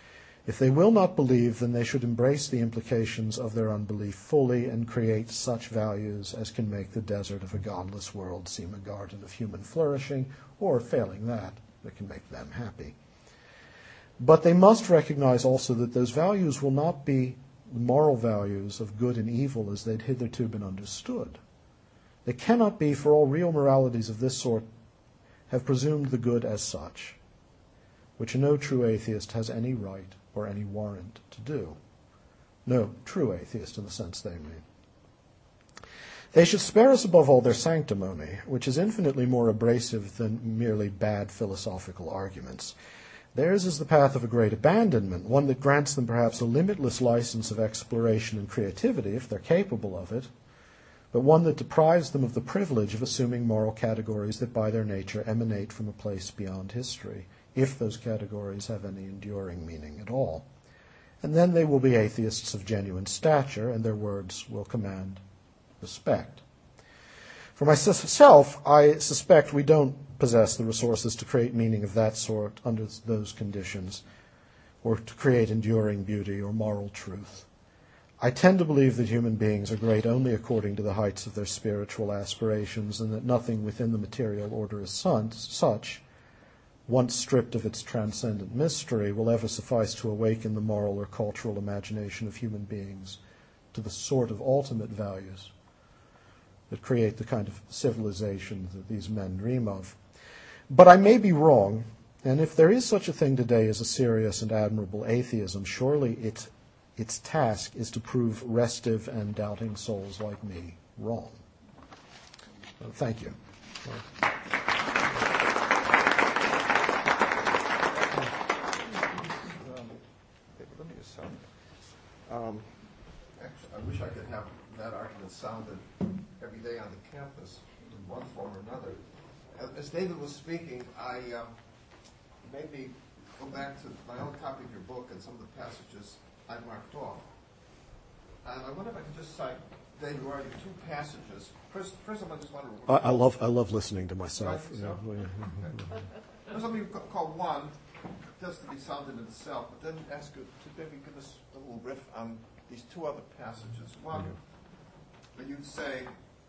[SPEAKER 1] If they will not believe, then they should embrace the implications of their unbelief fully and create such values as can make the desert of a godless world seem a garden of human flourishing, or, failing that, that can make them happy. But they must recognize also that those values will not be the moral values of good and evil as they'd hitherto been understood. They cannot be, for all real moralities of this sort have presumed the good as such, which no true atheist has any right or any warrant to do. No true atheist in the sense they mean. They should spare us above all their sanctimony, which is infinitely more abrasive than merely bad philosophical arguments. Theirs is the path of a great abandonment, one that grants them perhaps a limitless license of exploration and creativity, if they're capable of it, but one that deprives them of the privilege of assuming moral categories that by their nature emanate from a place beyond history, if those categories have any enduring meaning at all. And then they will be atheists of genuine stature, and their words will command respect. For myself, I suspect we don't possess the resources to create meaning of that sort under those conditions, or to create enduring beauty or moral truth. I tend to believe that human beings are great only according to the heights of their spiritual aspirations, and that nothing within the material order as such, once stripped of its transcendent mystery, will ever suffice to awaken the moral or cultural imagination of human beings to the sort of ultimate values that create the kind of civilization that these men dream of. But I may be wrong, and if there is such a thing today as a serious and admirable atheism, surely its, its task is to prove restive and doubting souls like me wrong. Uh, thank you. Uh,
[SPEAKER 2] Um, actually, I wish I could have that argument sounded every day on the campus in one form or another. As David was speaking, I uh, maybe go back to my own copy of your book and some of the passages I marked off. And I wonder if I could just cite, David, where are you, two passages. First, first of all, I just want to...
[SPEAKER 1] I, I love I love listening to myself.
[SPEAKER 2] Right, so? There's something you call one, just to be sounded in itself, but then ask you to maybe give us a little riff on these two other passages. One, where you'd say,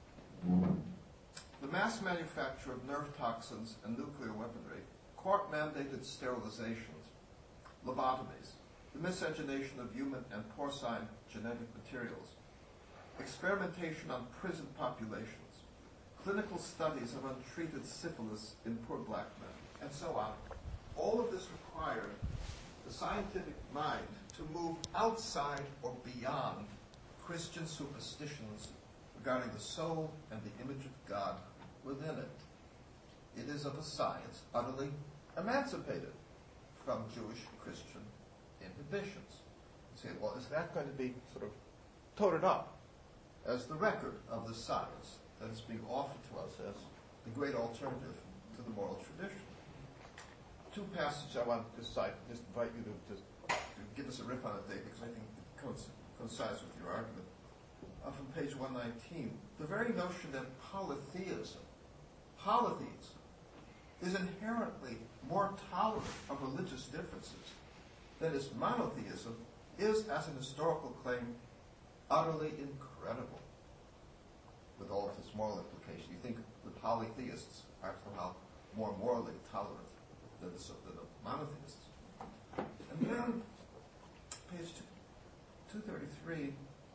[SPEAKER 2] the mass manufacture of nerve toxins and nuclear weaponry, court-mandated sterilizations, lobotomies, the miscegenation of human and porcine genetic materials, experimentation on prison populations, clinical studies of untreated syphilis in poor black men, and so on. All of this required the scientific mind to move outside or beyond Christian superstitions regarding the soul and the image of God within it. It is of a science utterly emancipated from Jewish Christian inhibitions. You say, well, is that going to be sort of toted up as the record of the science that is being offered to us as the great alternative to the moral tradition? Two passages I want to cite, just invite you to, just, to give us a riff on it, Dave, because I think it coincides with your argument. Uh, from page one nineteen, the very notion that polytheism, polytheism, is inherently more tolerant of religious differences than is monotheism, is, as an historical claim, utterly incredible. With all of its moral implications, you think the polytheists are somehow more morally tolerant than the, than the monotheists. And then, page two thirty-three,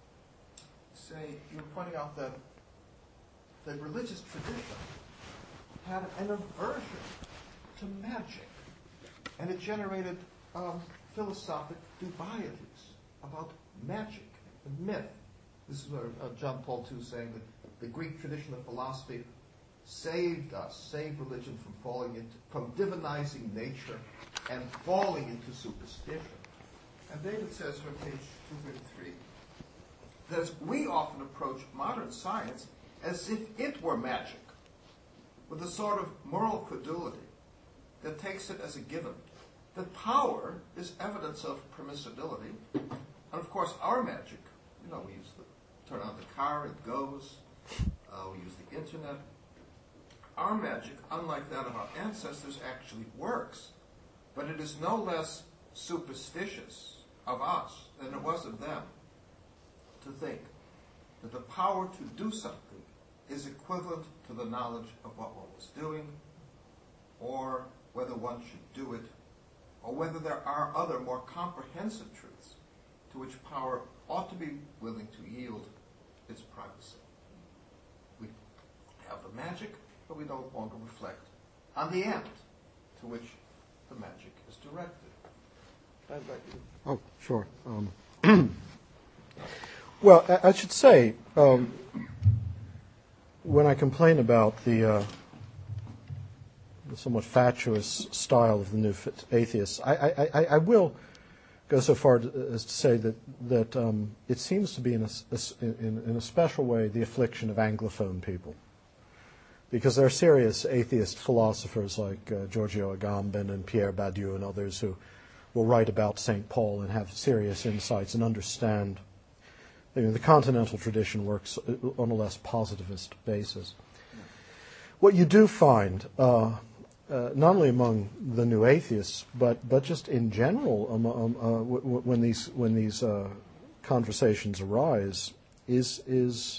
[SPEAKER 2] say, you were pointing out that the religious tradition had an aversion to magic, and it generated um, philosophic dubieties about magic and myth. This is where uh, John Paul the Second saying that the Greek tradition of philosophy saved us, saved religion from falling into, from divinizing nature and falling into superstition. And David says on page two thirty-three that we often approach modern science as if it were magic, with a sort of moral credulity that takes it as a given, that power is evidence of permissibility. And of course, our magic, you know, we use the, turn on the car, it goes, uh, we use the internet. Our magic, unlike that of our ancestors, actually works, but it is no less superstitious of us than it was of them to think that the power to do something is equivalent to the knowledge of what one was doing, or whether one should do it, or whether there are other more comprehensive truths to which power ought to be willing to yield its primacy. We have the magic, but we no longer reflect on the end to which the magic is directed. I'd like you.
[SPEAKER 1] Oh, sure. Um, well, I, I should say, um, when I complain about the, uh, the somewhat fatuous style of the new atheists, I, I, I, I will go so far to, as to say that that um, it seems to be in a, in, in a special way the affliction of Anglophone people, because there are serious atheist philosophers like uh, Giorgio Agamben and Pierre Badiou and others who will write about Saint Paul and have serious insights and understand. You know, the continental tradition works on a less positivist basis. What you do find, uh, uh, not only among the new atheists, but but just in general, um, um, uh, w- w- when these when these uh, conversations arise, is is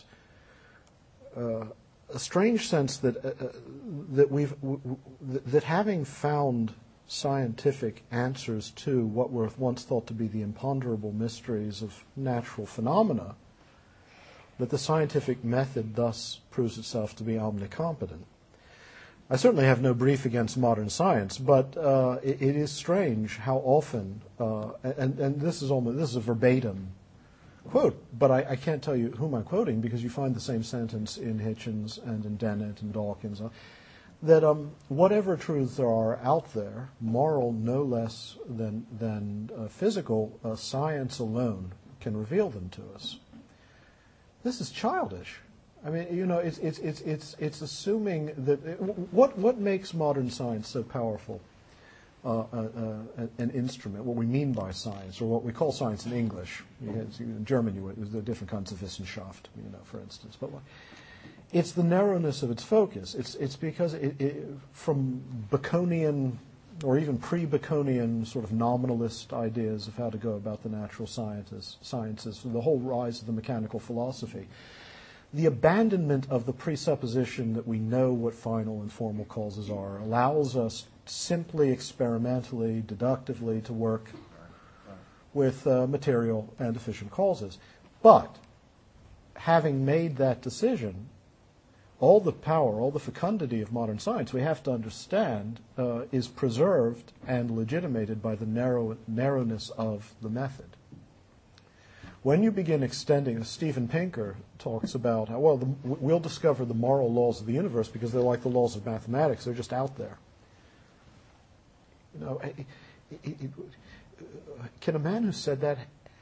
[SPEAKER 1] uh, a strange sense that uh, that we've w- w- that having found scientific answers to what were once thought to be the imponderable mysteries of natural phenomena, that the scientific method thus proves itself to be omnicompetent. I certainly have no brief against modern science, but uh, it, it is strange how often, uh, and, and this is almost this is a verbatim quote, but I, I can't tell you whom I'm quoting because you find the same sentence in Hitchens and in Dennett and Dawkins, that um, whatever truths there are out there, moral no less than than uh, physical, uh, science alone can reveal them to us. This is childish. I mean, you know, it's it's it's it's it's assuming that it, what what makes modern science so powerful, uh, uh, uh, an instrument. What we mean by science, or what we call science in English. In German, you there are different kinds of Wissenschaft, you know, for instance. But it's the narrowness of its focus. It's it's because it, it, from Baconian or even pre-Baconian sort of nominalist ideas of how to go about the natural sciences, sciences, the whole rise of the mechanical philosophy, the abandonment of the presupposition that we know what final and formal causes are allows us simply experimentally, deductively to work with uh, material and efficient causes. But having made that decision, all the power, all the fecundity of modern science, we have to understand, uh, is preserved and legitimated by the narrow, narrowness of the method. When you begin extending, as Steven Pinker talks about, how, well, the, we'll discover the moral laws of the universe because they're like the laws of mathematics. They're just out there. You know, it, it, it, can a man who said that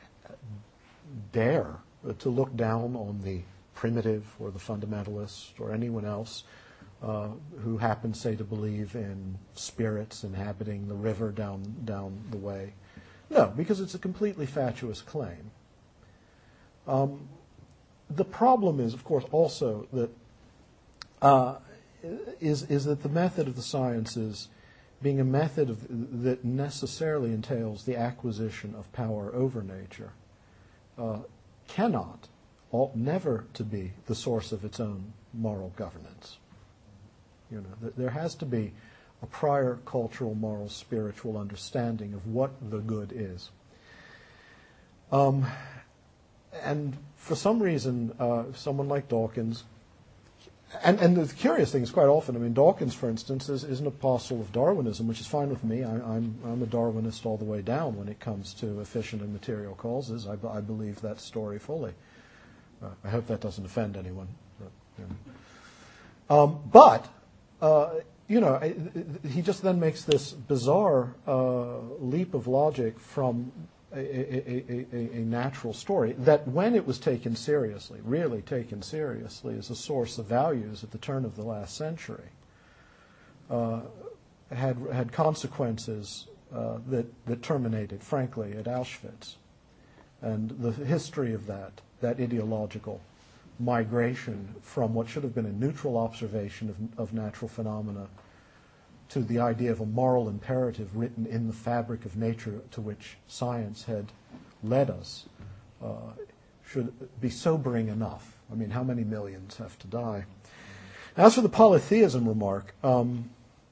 [SPEAKER 1] dare to look down on the primitive or the fundamentalist or anyone else uh, who happens, say, to believe in spirits inhabiting the river down down the way? No, because it's a completely fatuous claim. Um, the problem is, of course, also that uh, is is that the method of the sciences, being a method of, that necessarily entails the acquisition of power over nature, uh, cannot, ought never to be the source of its own moral governance. You know, th- there has to be a prior cultural, moral, spiritual understanding of what the good is. Um, and for some reason, uh, someone like Dawkins, and, and the curious thing is quite often, I mean, Dawkins, for instance, is, is an apostle of Darwinism, which is fine with me. I, I'm, I'm a Darwinist all the way down when it comes to efficient and material causes. I, I believe that story fully. Uh, I hope that doesn't offend anyone. But, you know. um, but uh, you know, I, he just then makes this bizarre uh, leap of logic from a, a, a, a, a natural story that, when it was taken seriously, really taken seriously as a source of values at the turn of the last century, uh, had had consequences uh, that that terminated, frankly, at Auschwitz, and the history of that. that ideological migration from what should have been a neutral observation of, of natural phenomena to the idea of a moral imperative written in the fabric of nature to which science had led us uh, should be sobering enough. I mean, how many millions have to die? As for the polytheism remark, um,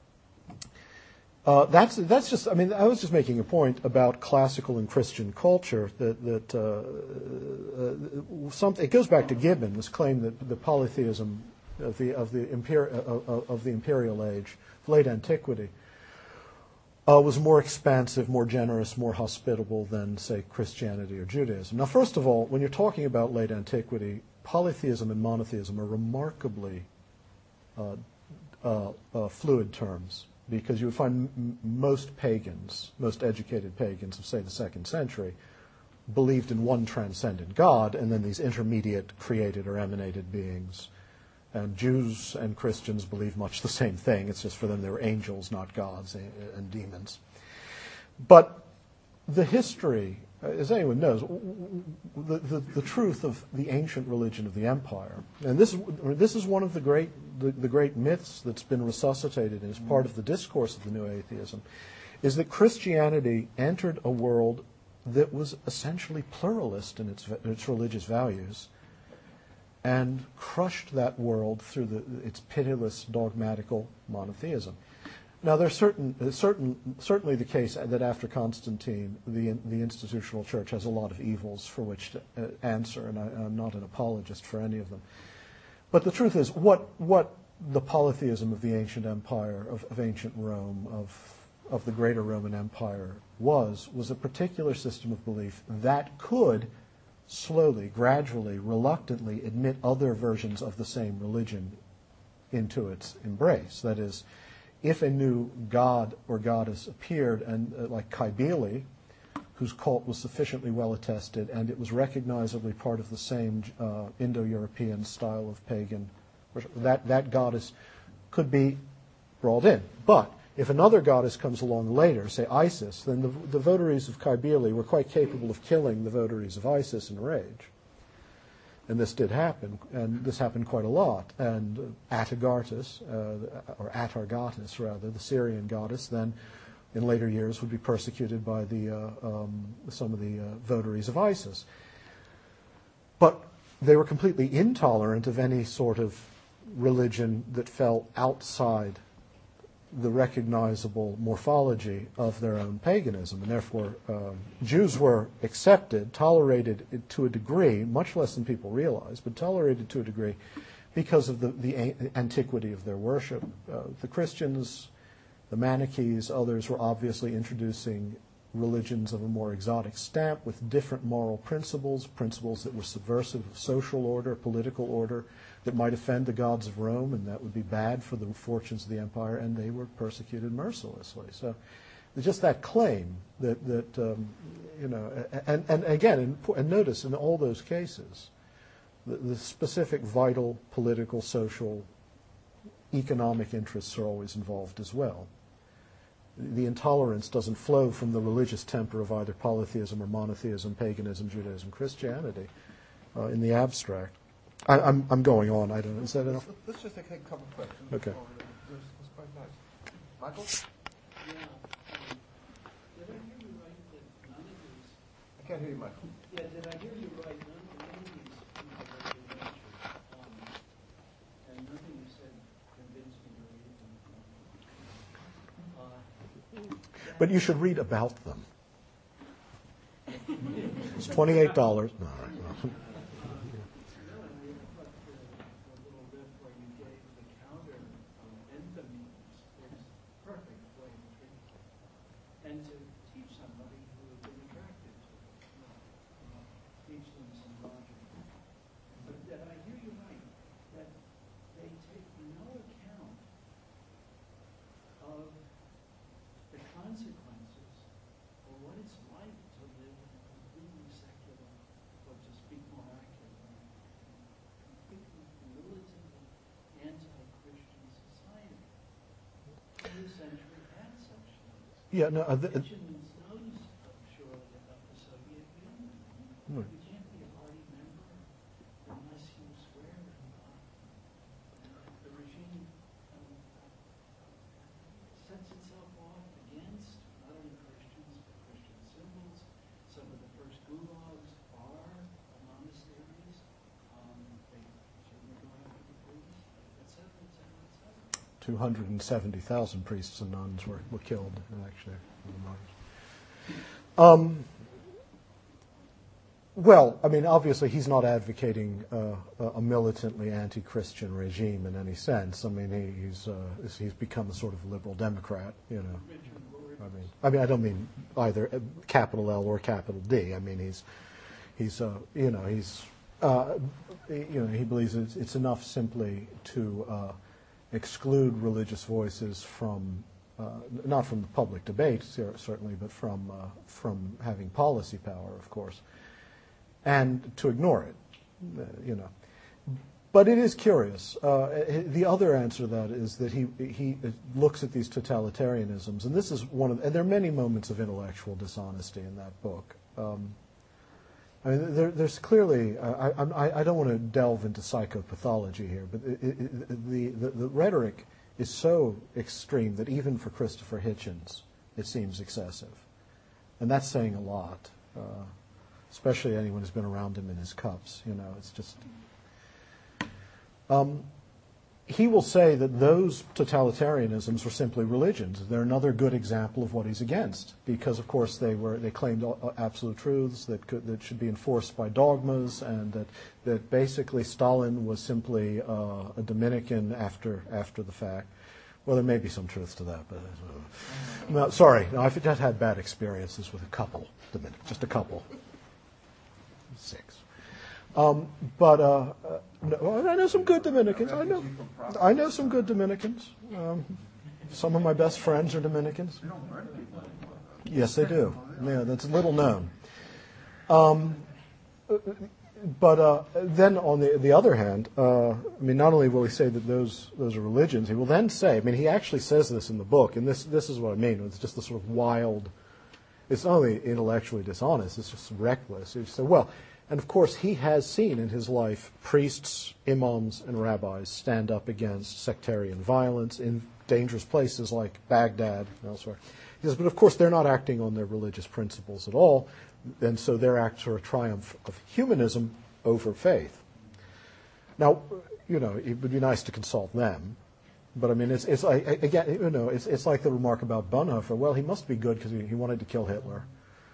[SPEAKER 1] uh, that's that's just. I mean, I was just making a point about classical and Christian culture that that uh, uh, some, it goes back to Gibbon, this claim that the polytheism of the of the imper, of, of the imperial age, late antiquity, uh, was more expansive, more generous, more hospitable than, say, Christianity or Judaism. Now, first of all, when you're talking about late antiquity, polytheism and monotheism are remarkably uh, uh, uh, fluid terms, because you would find m- most pagans, most educated pagans of, say, the second century, believed in one transcendent God, and then these intermediate created or emanated beings. And Jews and Christians believe much the same thing. It's just for them they were angels, not gods and demons. But the history, as anyone knows, the, the, the truth of the ancient religion of the empire, and this, this is one of the great, the, the great myths that's been resuscitated as part of the discourse of the new atheism, is that Christianity entered a world that was essentially pluralist in its, its religious values, and crushed that world through the, its pitiless dogmatical monotheism. Now, there's certain, certain, certainly the case that after Constantine, the the institutional church has a lot of evils for which to uh, answer, and I, I'm not an apologist for any of them. But the truth is, what what the polytheism of the ancient empire, of, of ancient Rome, of of the greater Roman Empire was, was a particular system of belief that could slowly, gradually, reluctantly admit other versions of the same religion into its embrace. That is, if a new god or goddess appeared, and uh, like Cybele, whose cult was sufficiently well attested, and it was recognizably part of the same uh, Indo-European style of pagan worship, that, that goddess could be brought in. But if another goddess comes along later, say Isis, then the, the votaries of Cybele were quite capable of killing the votaries of Isis in rage. And this did happen, and this happened quite a lot. And Atargatis, uh, or Atargatis rather, the Syrian goddess, then in later years would be persecuted by the uh, um, some of the uh, votaries of Isis. But they were completely intolerant of any sort of religion that fell outside the recognizable morphology of their own paganism, and therefore um, Jews were accepted, tolerated to a degree, much less than people realize, but tolerated to a degree because of the, the a- antiquity of their worship. Uh, the Christians, the Manichees, others were obviously introducing religions of a more exotic stamp with different moral principles, principles that were subversive of social order, political order, that might offend the gods of Rome, and that would be bad for the fortunes of the empire, and they were persecuted mercilessly. So just that claim that, that um, you know, and, and again, and, and notice in all those cases, the, the specific vital political, social, economic interests are always involved as well. The intolerance doesn't flow from the religious temper of either polytheism or monotheism, paganism, Judaism, Christianity, uh, in the abstract. I, I'm I'm going on. I don't know. Is that enough?
[SPEAKER 2] Let's just take a couple of questions.
[SPEAKER 1] Okay.
[SPEAKER 2] That's quite nice. Michael?
[SPEAKER 3] Yeah. Um, did I hear you right that none of these?
[SPEAKER 2] I can't hear you, Michael.
[SPEAKER 3] Yeah. Did I hear you right? None, none of these things are very natural. Um, and nothing you said convinced me to read them. Uh,
[SPEAKER 1] But you should read about them. It's twenty-eight dollars. No, all right. No.
[SPEAKER 3] And to teach somebody who has been attracted to it, you know, uh, teach them some logic. But did I hear you right, that they take no account of the consequences or what it's like to live in a completely secular, or to speak more accurately, completely militant, anti-Christian society? In this century had such things.
[SPEAKER 1] Yeah. No. Uh, th-
[SPEAKER 3] Benjamin's knows, I'm sure, about the Soviet Union.
[SPEAKER 1] Right.
[SPEAKER 3] You can't be a party member unless you swear to God. And the regime um,
[SPEAKER 1] two hundred seventy thousand priests and nuns were, were killed, actually. Um, well, I mean, obviously he's not advocating uh, a militantly anti-Christian regime in any sense. I mean, he, he's uh, he's become a sort of liberal Democrat, you know. I mean, I mean, I don't mean either capital L or capital D. I mean, he's he's uh, you know he's uh, you know he believes it's, it's enough simply to uh, exclude religious voices from. Uh, not from the public debate, certainly, but from uh, from having policy power, of course, and to ignore it, uh, you know. But it is curious. Uh, the other answer to that is that he he looks at these totalitarianisms, and this is one of, and there are many moments of intellectual dishonesty in that book. Um, I mean, there, there's clearly. Uh, I, I I don't want to delve into psychopathology here, but it, it, the, the the rhetoric is so extreme that even for Christopher Hitchens, it seems excessive. And that's saying a lot, uh, especially anyone who's been around him in his cups. You know, it's just... Um, he will say that those totalitarianisms were simply religions. They're another good example of what he's against, because, of course, they were they claimed absolute truths that could, that should be enforced by dogmas, and that that basically Stalin was simply uh, a Dominican after after the fact. Well, there may be some truth to that, but uh, no, sorry, no, I've just had bad experiences with a couple Dominicans, just a couple, six. Um, but uh, uh, no, I know some good Dominicans. I know, I know some good Dominicans. Um, some of my best friends are Dominicans. Yes, they do. Yeah, that's little known. Um, but uh, then, on the the other hand, uh, I mean, not only will he say that those those are religions, he will then say. I mean, he actually says this in the book, and this this is what I mean. It's just the sort of wild. It's not only intellectually dishonest; it's just reckless. He said, well. And of course, he has seen in his life priests, imams, and rabbis stand up against sectarian violence in dangerous places like Baghdad and elsewhere. He says, but of course, they're not acting on their religious principles at all, and so their acts are a triumph of humanism over faith. Now, you know, it would be nice to consult them, but I mean, it's it's like, again, you know, it's it's like the remark about Bonhoeffer. Well, he must be good because he, he wanted to kill Hitler,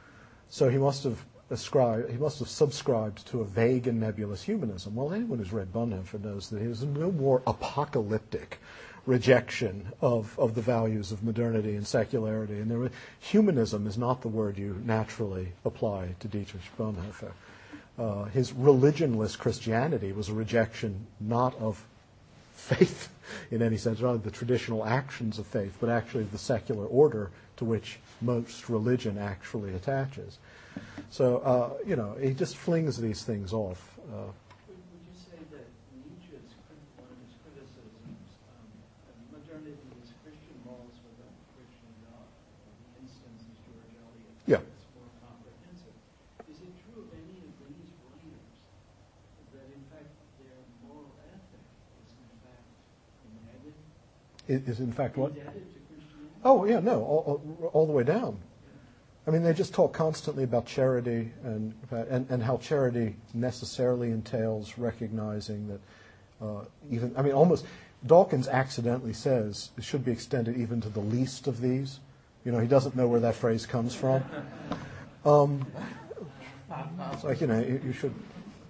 [SPEAKER 1] so he must have. Ascribe, he must have subscribed to a vague and nebulous humanism. Well, anyone who's read Bonhoeffer knows that he was no more apocalyptic rejection of, of the values of modernity and secularity. And there, humanism is not the word you naturally apply to Dietrich Bonhoeffer. Uh, his religionless Christianity was a rejection not of faith in any sense, not of the traditional actions of faith, but actually the secular order to which most religion actually attaches. So, uh, you know, he just flings these things off. Uh,
[SPEAKER 3] would, would you say that Nietzsche's, one of his criticisms, um, of modernity is Christian morals without Christian God? The instance is George Eliot.
[SPEAKER 1] Yeah.
[SPEAKER 3] It's more comprehensive. Is it true of any of these writers that, in fact, their moral ethic is, in fact, indebted?
[SPEAKER 1] is in fact what?
[SPEAKER 3] Indebted to Christianity?
[SPEAKER 1] Oh, yeah, no, all, all, all the way down. I mean, they just talk constantly about charity and and, and how charity necessarily entails recognizing that uh, even, I mean, almost, Dawkins accidentally says it should be extended even to the least of these. You know, he doesn't know where that phrase comes from. Um, it's like, you know, you, you should,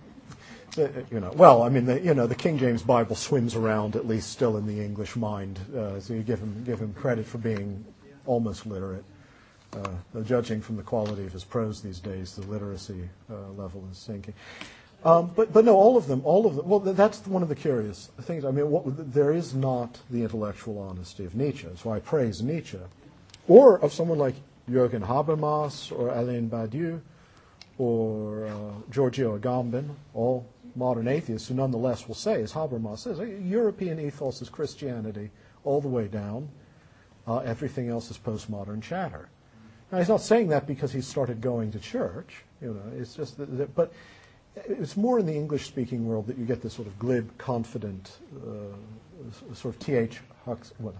[SPEAKER 1] you know, well, I mean, the, you know, the King James Bible swims around at least still in the English mind, uh, so you give him give him credit for being almost literate. Uh, judging from the quality of his prose these days, the literacy uh, level is sinking. Um, but but no, all of them, all of them. Well, that's one of the curious things. I mean, what, there is not the intellectual honesty of Nietzsche. That's why I praise Nietzsche, or of someone like Jürgen Habermas or Alain Badiou or uh, Giorgio Agamben, all modern atheists who nonetheless will say, as Habermas says, European ethos is Christianity all the way down. Uh, everything else is postmodern chatter. Now, he's not saying that because he started going to church, you know, it's just that, that but it's more in the English-speaking world that you get this sort of glib, confident, uh, sort of T H Huxley.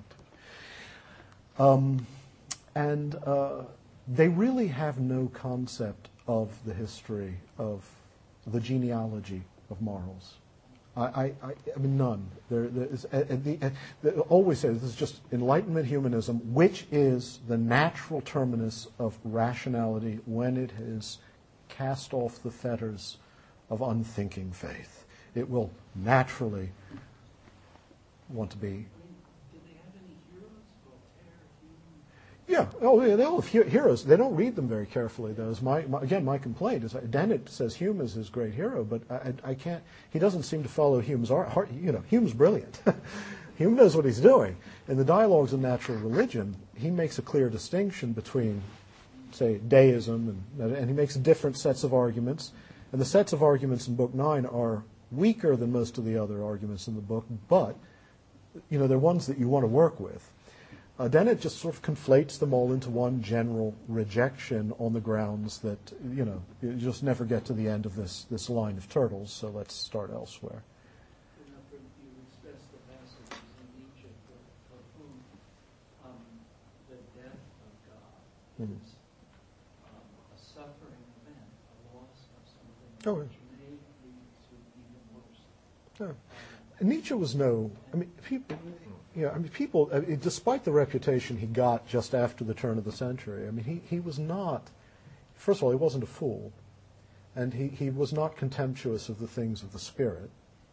[SPEAKER 1] Um, and uh, they really have no concept of the history of the genealogy of morals. I, I, I, I mean, none. There, there is, and the, and the, always say this is just Enlightenment humanism, which is the natural terminus of rationality when it has cast off the fetters of unthinking faith. It will naturally want to be.
[SPEAKER 3] I mean, did they have any heroes? Voltaire, Hume?
[SPEAKER 1] Yeah. Oh, yeah, they all have he- heroes. They don't read them very carefully, though. Is my, my again, my complaint is Dennett says Hume is his great hero, but I, I, I can't. He doesn't seem to follow Hume's art. Heart, you know, Hume's brilliant. Hume knows what he's doing. In the Dialogues of Natural Religion, he makes a clear distinction between, say, deism, and, and he makes different sets of arguments. And the sets of arguments in Book Nine are weaker than most of the other arguments in the book, but you know they're ones that you want to work with. Uh, Dennett just sort of conflates them all into one general rejection on the grounds that you know you just never get to the end of this this line of turtles. So let's start elsewhere.
[SPEAKER 3] You know, for- you expressed the passages in Nietzsche for, for whom um, the death of God
[SPEAKER 1] Mhm.
[SPEAKER 3] is um, a suffering event, a loss of something
[SPEAKER 1] Oh, yeah.
[SPEAKER 3] which may lead to even worse.
[SPEAKER 1] Yeah.
[SPEAKER 3] Um,
[SPEAKER 1] Nietzsche was no, I mean, people, you know, I mean, people, I mean, despite the reputation he got just after the turn of the century, I mean, he, he was not, first of all, he wasn't a fool, and he, he was not contemptuous of the things of the spirit.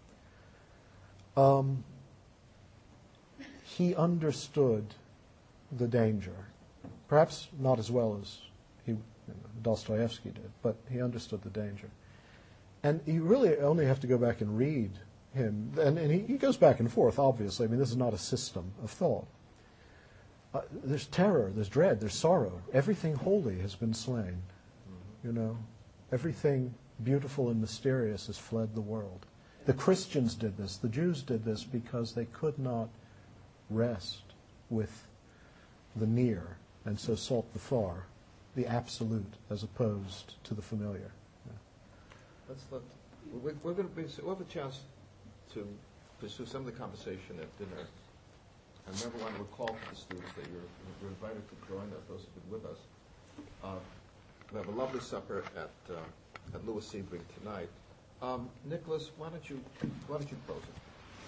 [SPEAKER 1] Um, he understood the danger, perhaps not as well as he, you know, Dostoevsky did, but he understood the danger. And you really only have to go back and read him, and, and he, he goes back and forth, obviously. I mean, this is not a system of thought. Uh, there's terror, there's dread, there's sorrow. Everything holy has been slain, you know. Everything beautiful and mysterious has fled the world. The Christians did this, the Jews did this because they could not rest with the near, and so sought the far, the absolute, as opposed to the familiar. Yeah.
[SPEAKER 2] Let's let, we're, we're going to be, we'll have a chance to pursue some of the conversation at dinner. And remember, I want to recall to the students that you're, you're invited to join us, those who've been with us. Uh, we have a lovely supper at uh, at Louis Sebring tonight. Um, Nicholas, why don't you why don't you close it?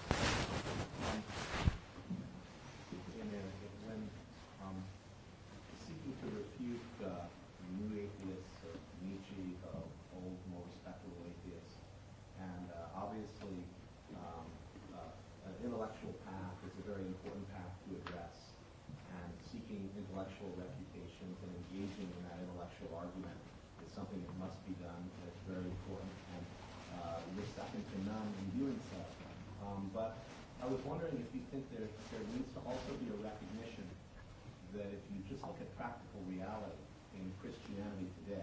[SPEAKER 4] When um, seeking to refute uh, new atheists, or Nietzsche, uh, old, more respectable atheists, and uh, obviously um, uh, an intellectual path is a very important path to address, and seeking intellectual refutations and engaging in that intellectual argument is something that must be done, and it's very important, and uh, we're second to none in doing so. Um, but I was wondering if you think there, there needs to also be a recognition that if you just look at practical reality in Christianity today,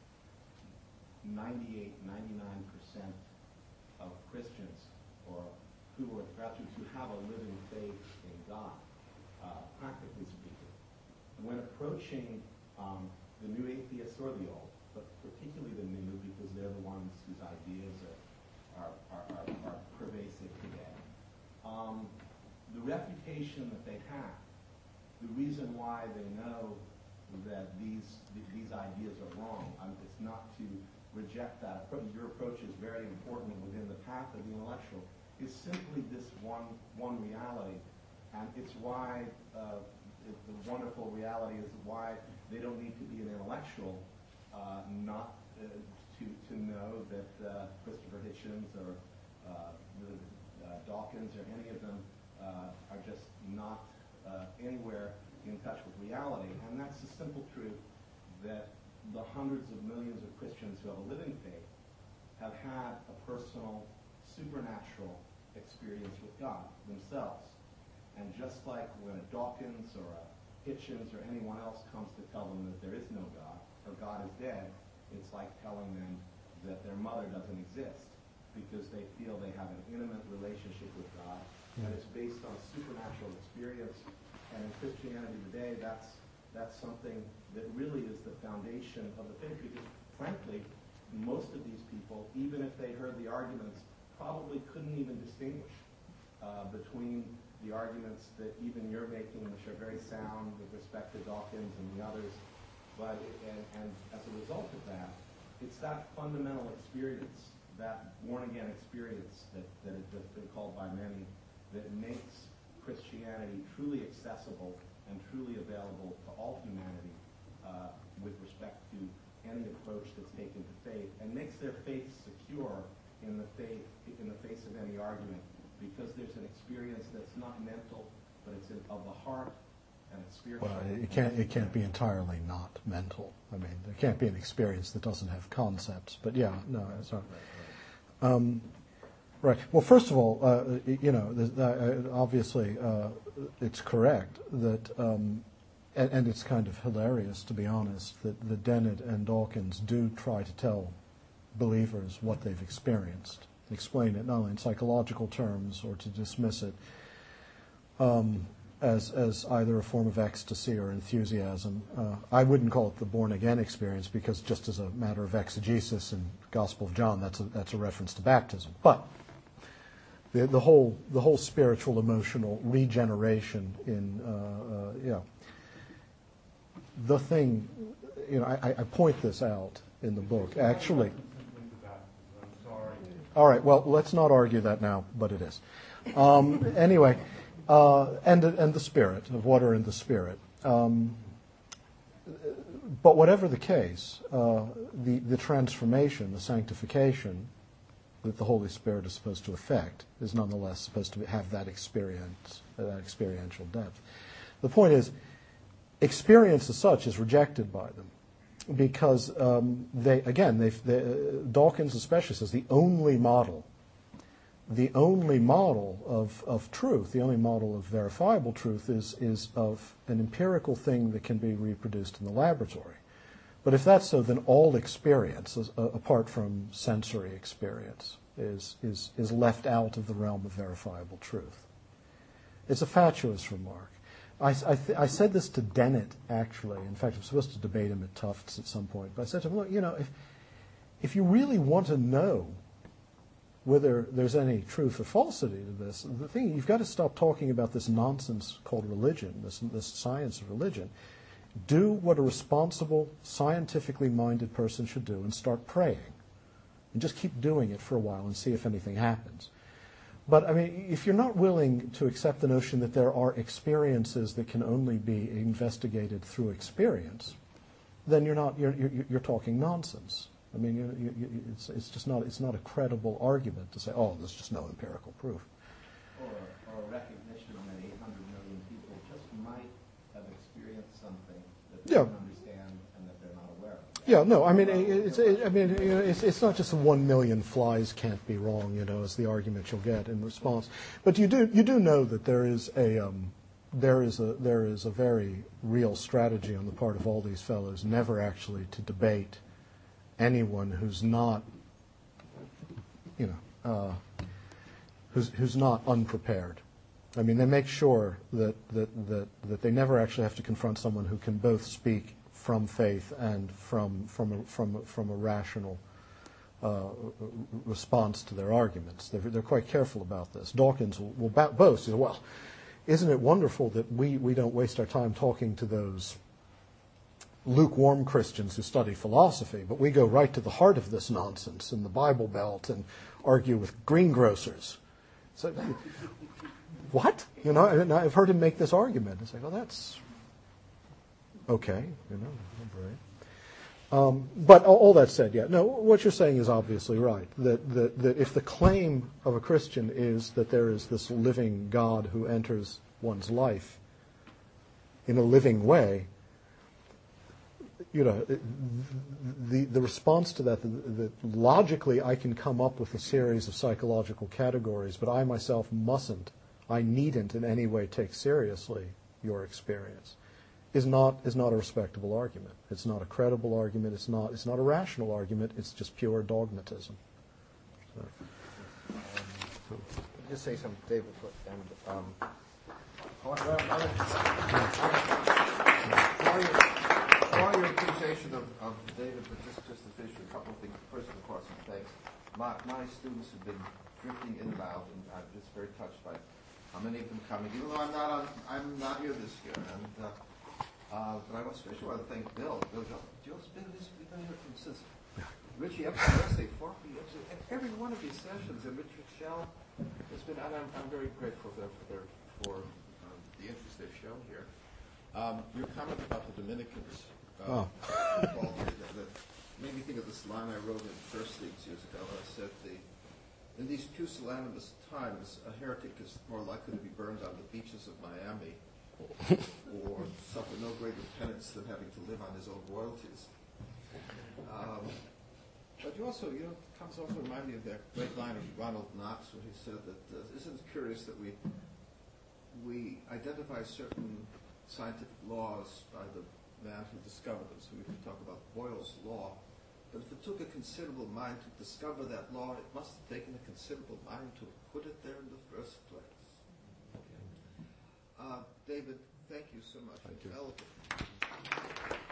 [SPEAKER 4] ninety-eight, ninety-nine percent of Christians, or who are graduates who have a living faith in God, uh, practically speaking, when approaching um, the new atheists or the old, but particularly the new because they're the ones whose ideas are, are, are, are, are pervasive today, um, the reputation that they have, the reason why they know that these th- these ideas are wrong, um, it's not to reject that approach. Your approach is very important within the path of the intellectual. Is simply this one one reality, and it's why uh, it, the wonderful reality is why they don't need to be an intellectual uh, not uh, to to know that uh, Christopher Hitchens or uh, the, uh, Dawkins or any of them uh, are just not uh, anywhere in touch with reality. And that's the simple truth that the hundreds of millions of Christians who have a living faith have had a personal, supernatural experience with God themselves. And just like when a Dawkins or a Hitchens or anyone else comes to tell them that there is no God, or God is dead, it's like telling them that their mother doesn't exist, because they feel they have an intimate relationship with God, and it's based on supernatural experience. And in Christianity today, that's that's something that really is the foundation of the faith, because frankly, most of these people, even if they heard the arguments, probably couldn't even distinguish uh, between the arguments that even you're making, which are very sound with respect to Dawkins and the others. But it, and, and as a result of that, it's that fundamental experience that born-again experience that, that has been called by many, that makes Christianity truly accessible and truly available to all humanity uh, with respect to any approach that's taken to faith, and makes their faith secure in the faith in the face of any argument, because there's an experience that's not mental, but it's in, of the heart and it's spiritual.
[SPEAKER 1] Well, it can't it can't be entirely not mental. I mean, there can't be an experience that doesn't have concepts. But yeah, no, it's not. Um, right. Well, first of all, uh, you know, uh, obviously, uh, it's correct that. Um, And, and it's kind of hilarious, to be honest, that, that Dennett and Dawkins do try to tell believers what they've experienced, explain it not only in psychological terms or to dismiss it um, as as either a form of ecstasy or enthusiasm. Uh, I wouldn't call it the born-again experience, because just as a matter of exegesis in Gospel of John, that's a, that's a reference to baptism. But the, the whole the whole spiritual, emotional regeneration in uh, uh, yeah. The thing, you know, I, I point this out in the book, actually. All right, well, let's not argue that now, but it is. Um, anyway, uh, and, and the spirit, of water and the spirit. Um, but whatever the case, uh, the, the transformation, the sanctification that the Holy Spirit is supposed to effect is nonetheless supposed to have that experience, that experiential depth. The point is, experience as such is rejected by them because um, they, again, they, they, uh, Dawkins especially says the only model, the only model of, of truth, the only model of verifiable truth is, is of an empirical thing that can be reproduced in the laboratory. But if that's so, then all experience, uh, apart from sensory experience, is, is, is left out of the realm of verifiable truth. It's a fatuous remark. I, I, th- I said this to Dennett, actually. In fact, I'm supposed to debate him at Tufts at some point. But I said to him, look, you know, if, if you really want to know whether there's any truth or falsity to this, the thing, you've got to stop talking about this nonsense called religion, this, this science of religion. Do what a responsible, scientifically minded person should do and start praying. And just keep doing it for a while and see if anything happens. But, I mean, if you're not willing to accept the notion that there are experiences that can only be investigated through experience, then you're not, you're, you're, you're talking nonsense. I mean, you, you, you, it's, it's just not, it's not a credible argument to say, oh, there's just no empirical proof.
[SPEAKER 4] Or, or a recognition that eight hundred million people just might have experienced something that they
[SPEAKER 1] Yeah.
[SPEAKER 4] don't understand and that they're not aware of.
[SPEAKER 1] Yeah, no, I mean, it's, it, I mean, you know, it's, it's not just the one million flies can't be wrong, you know, is the argument you'll get in response. But you do, you do know that there is a, um, there is a, there is a very real strategy on the part of all these fellows never actually to debate anyone who's not, you know, uh, who's who's not unprepared. I mean, they make sure that that that that they never actually have to confront someone who can both speak from faith and from from a, from a, from a rational uh, response to their arguments. They're, they're quite careful about this. Dawkins will, will boast, he says, well, isn't it wonderful that we, we don't waste our time talking to those lukewarm Christians who study philosophy, but we go right to the heart of this nonsense in the Bible Belt and argue with greengrocers. So, what? You know, and I've heard him make this argument. It's like, oh, that's okay, you know, right. Um, but all, all that said, yeah, no, what you're saying is obviously right. That, that that if the claim of a Christian is that there is this living God who enters one's life in a living way, you know, the the response to that, that logically I can come up with a series of psychological categories, but I myself mustn't, I needn't in any way take seriously your experience, is not is not a respectable argument. It's not a credible argument. It's not it's not a rational argument. It's just pure dogmatism. So.
[SPEAKER 2] Um, just say something, David, and um, I want, I want to, for your appreciation of, of David, but just just to finish with a couple of things. First, of course, thanks. My my students have been drifting in and out, and I'm just very touched by how many of them coming. Even though I'm not on, I'm not here this year, and. Uh, Uh, but I especially want to thank Bill. Bill Jones. Bill's been, been here from since Richie Epstein, Wesley, Farley, Epstein, and every one of these sessions, and Richard Shell has been, and I'm, I'm very grateful for, for, their, for um, the interest they've shown here. Um, your comment about the Dominicans, uh,
[SPEAKER 1] Oh.
[SPEAKER 2] Paul, that, that made me think of this line I wrote in First Leagues years ago. I said, the, in these pusillanimous times, a heretic is more likely to be burned on the beaches of Miami or suffer no greater penance than having to live on his own royalties. Um, but you also, you know, it comes also remind me of that great line of Ronald Knox when he said that, uh, isn't it curious that we we identify certain scientific laws by the man who discovered them. So we can talk about Boyle's law. But if it took a considerable mind to discover that law, it must have taken a considerable mind to have put it there in the first place. Uh, David, thank you so much.
[SPEAKER 1] Thank you.
[SPEAKER 2] Elegant.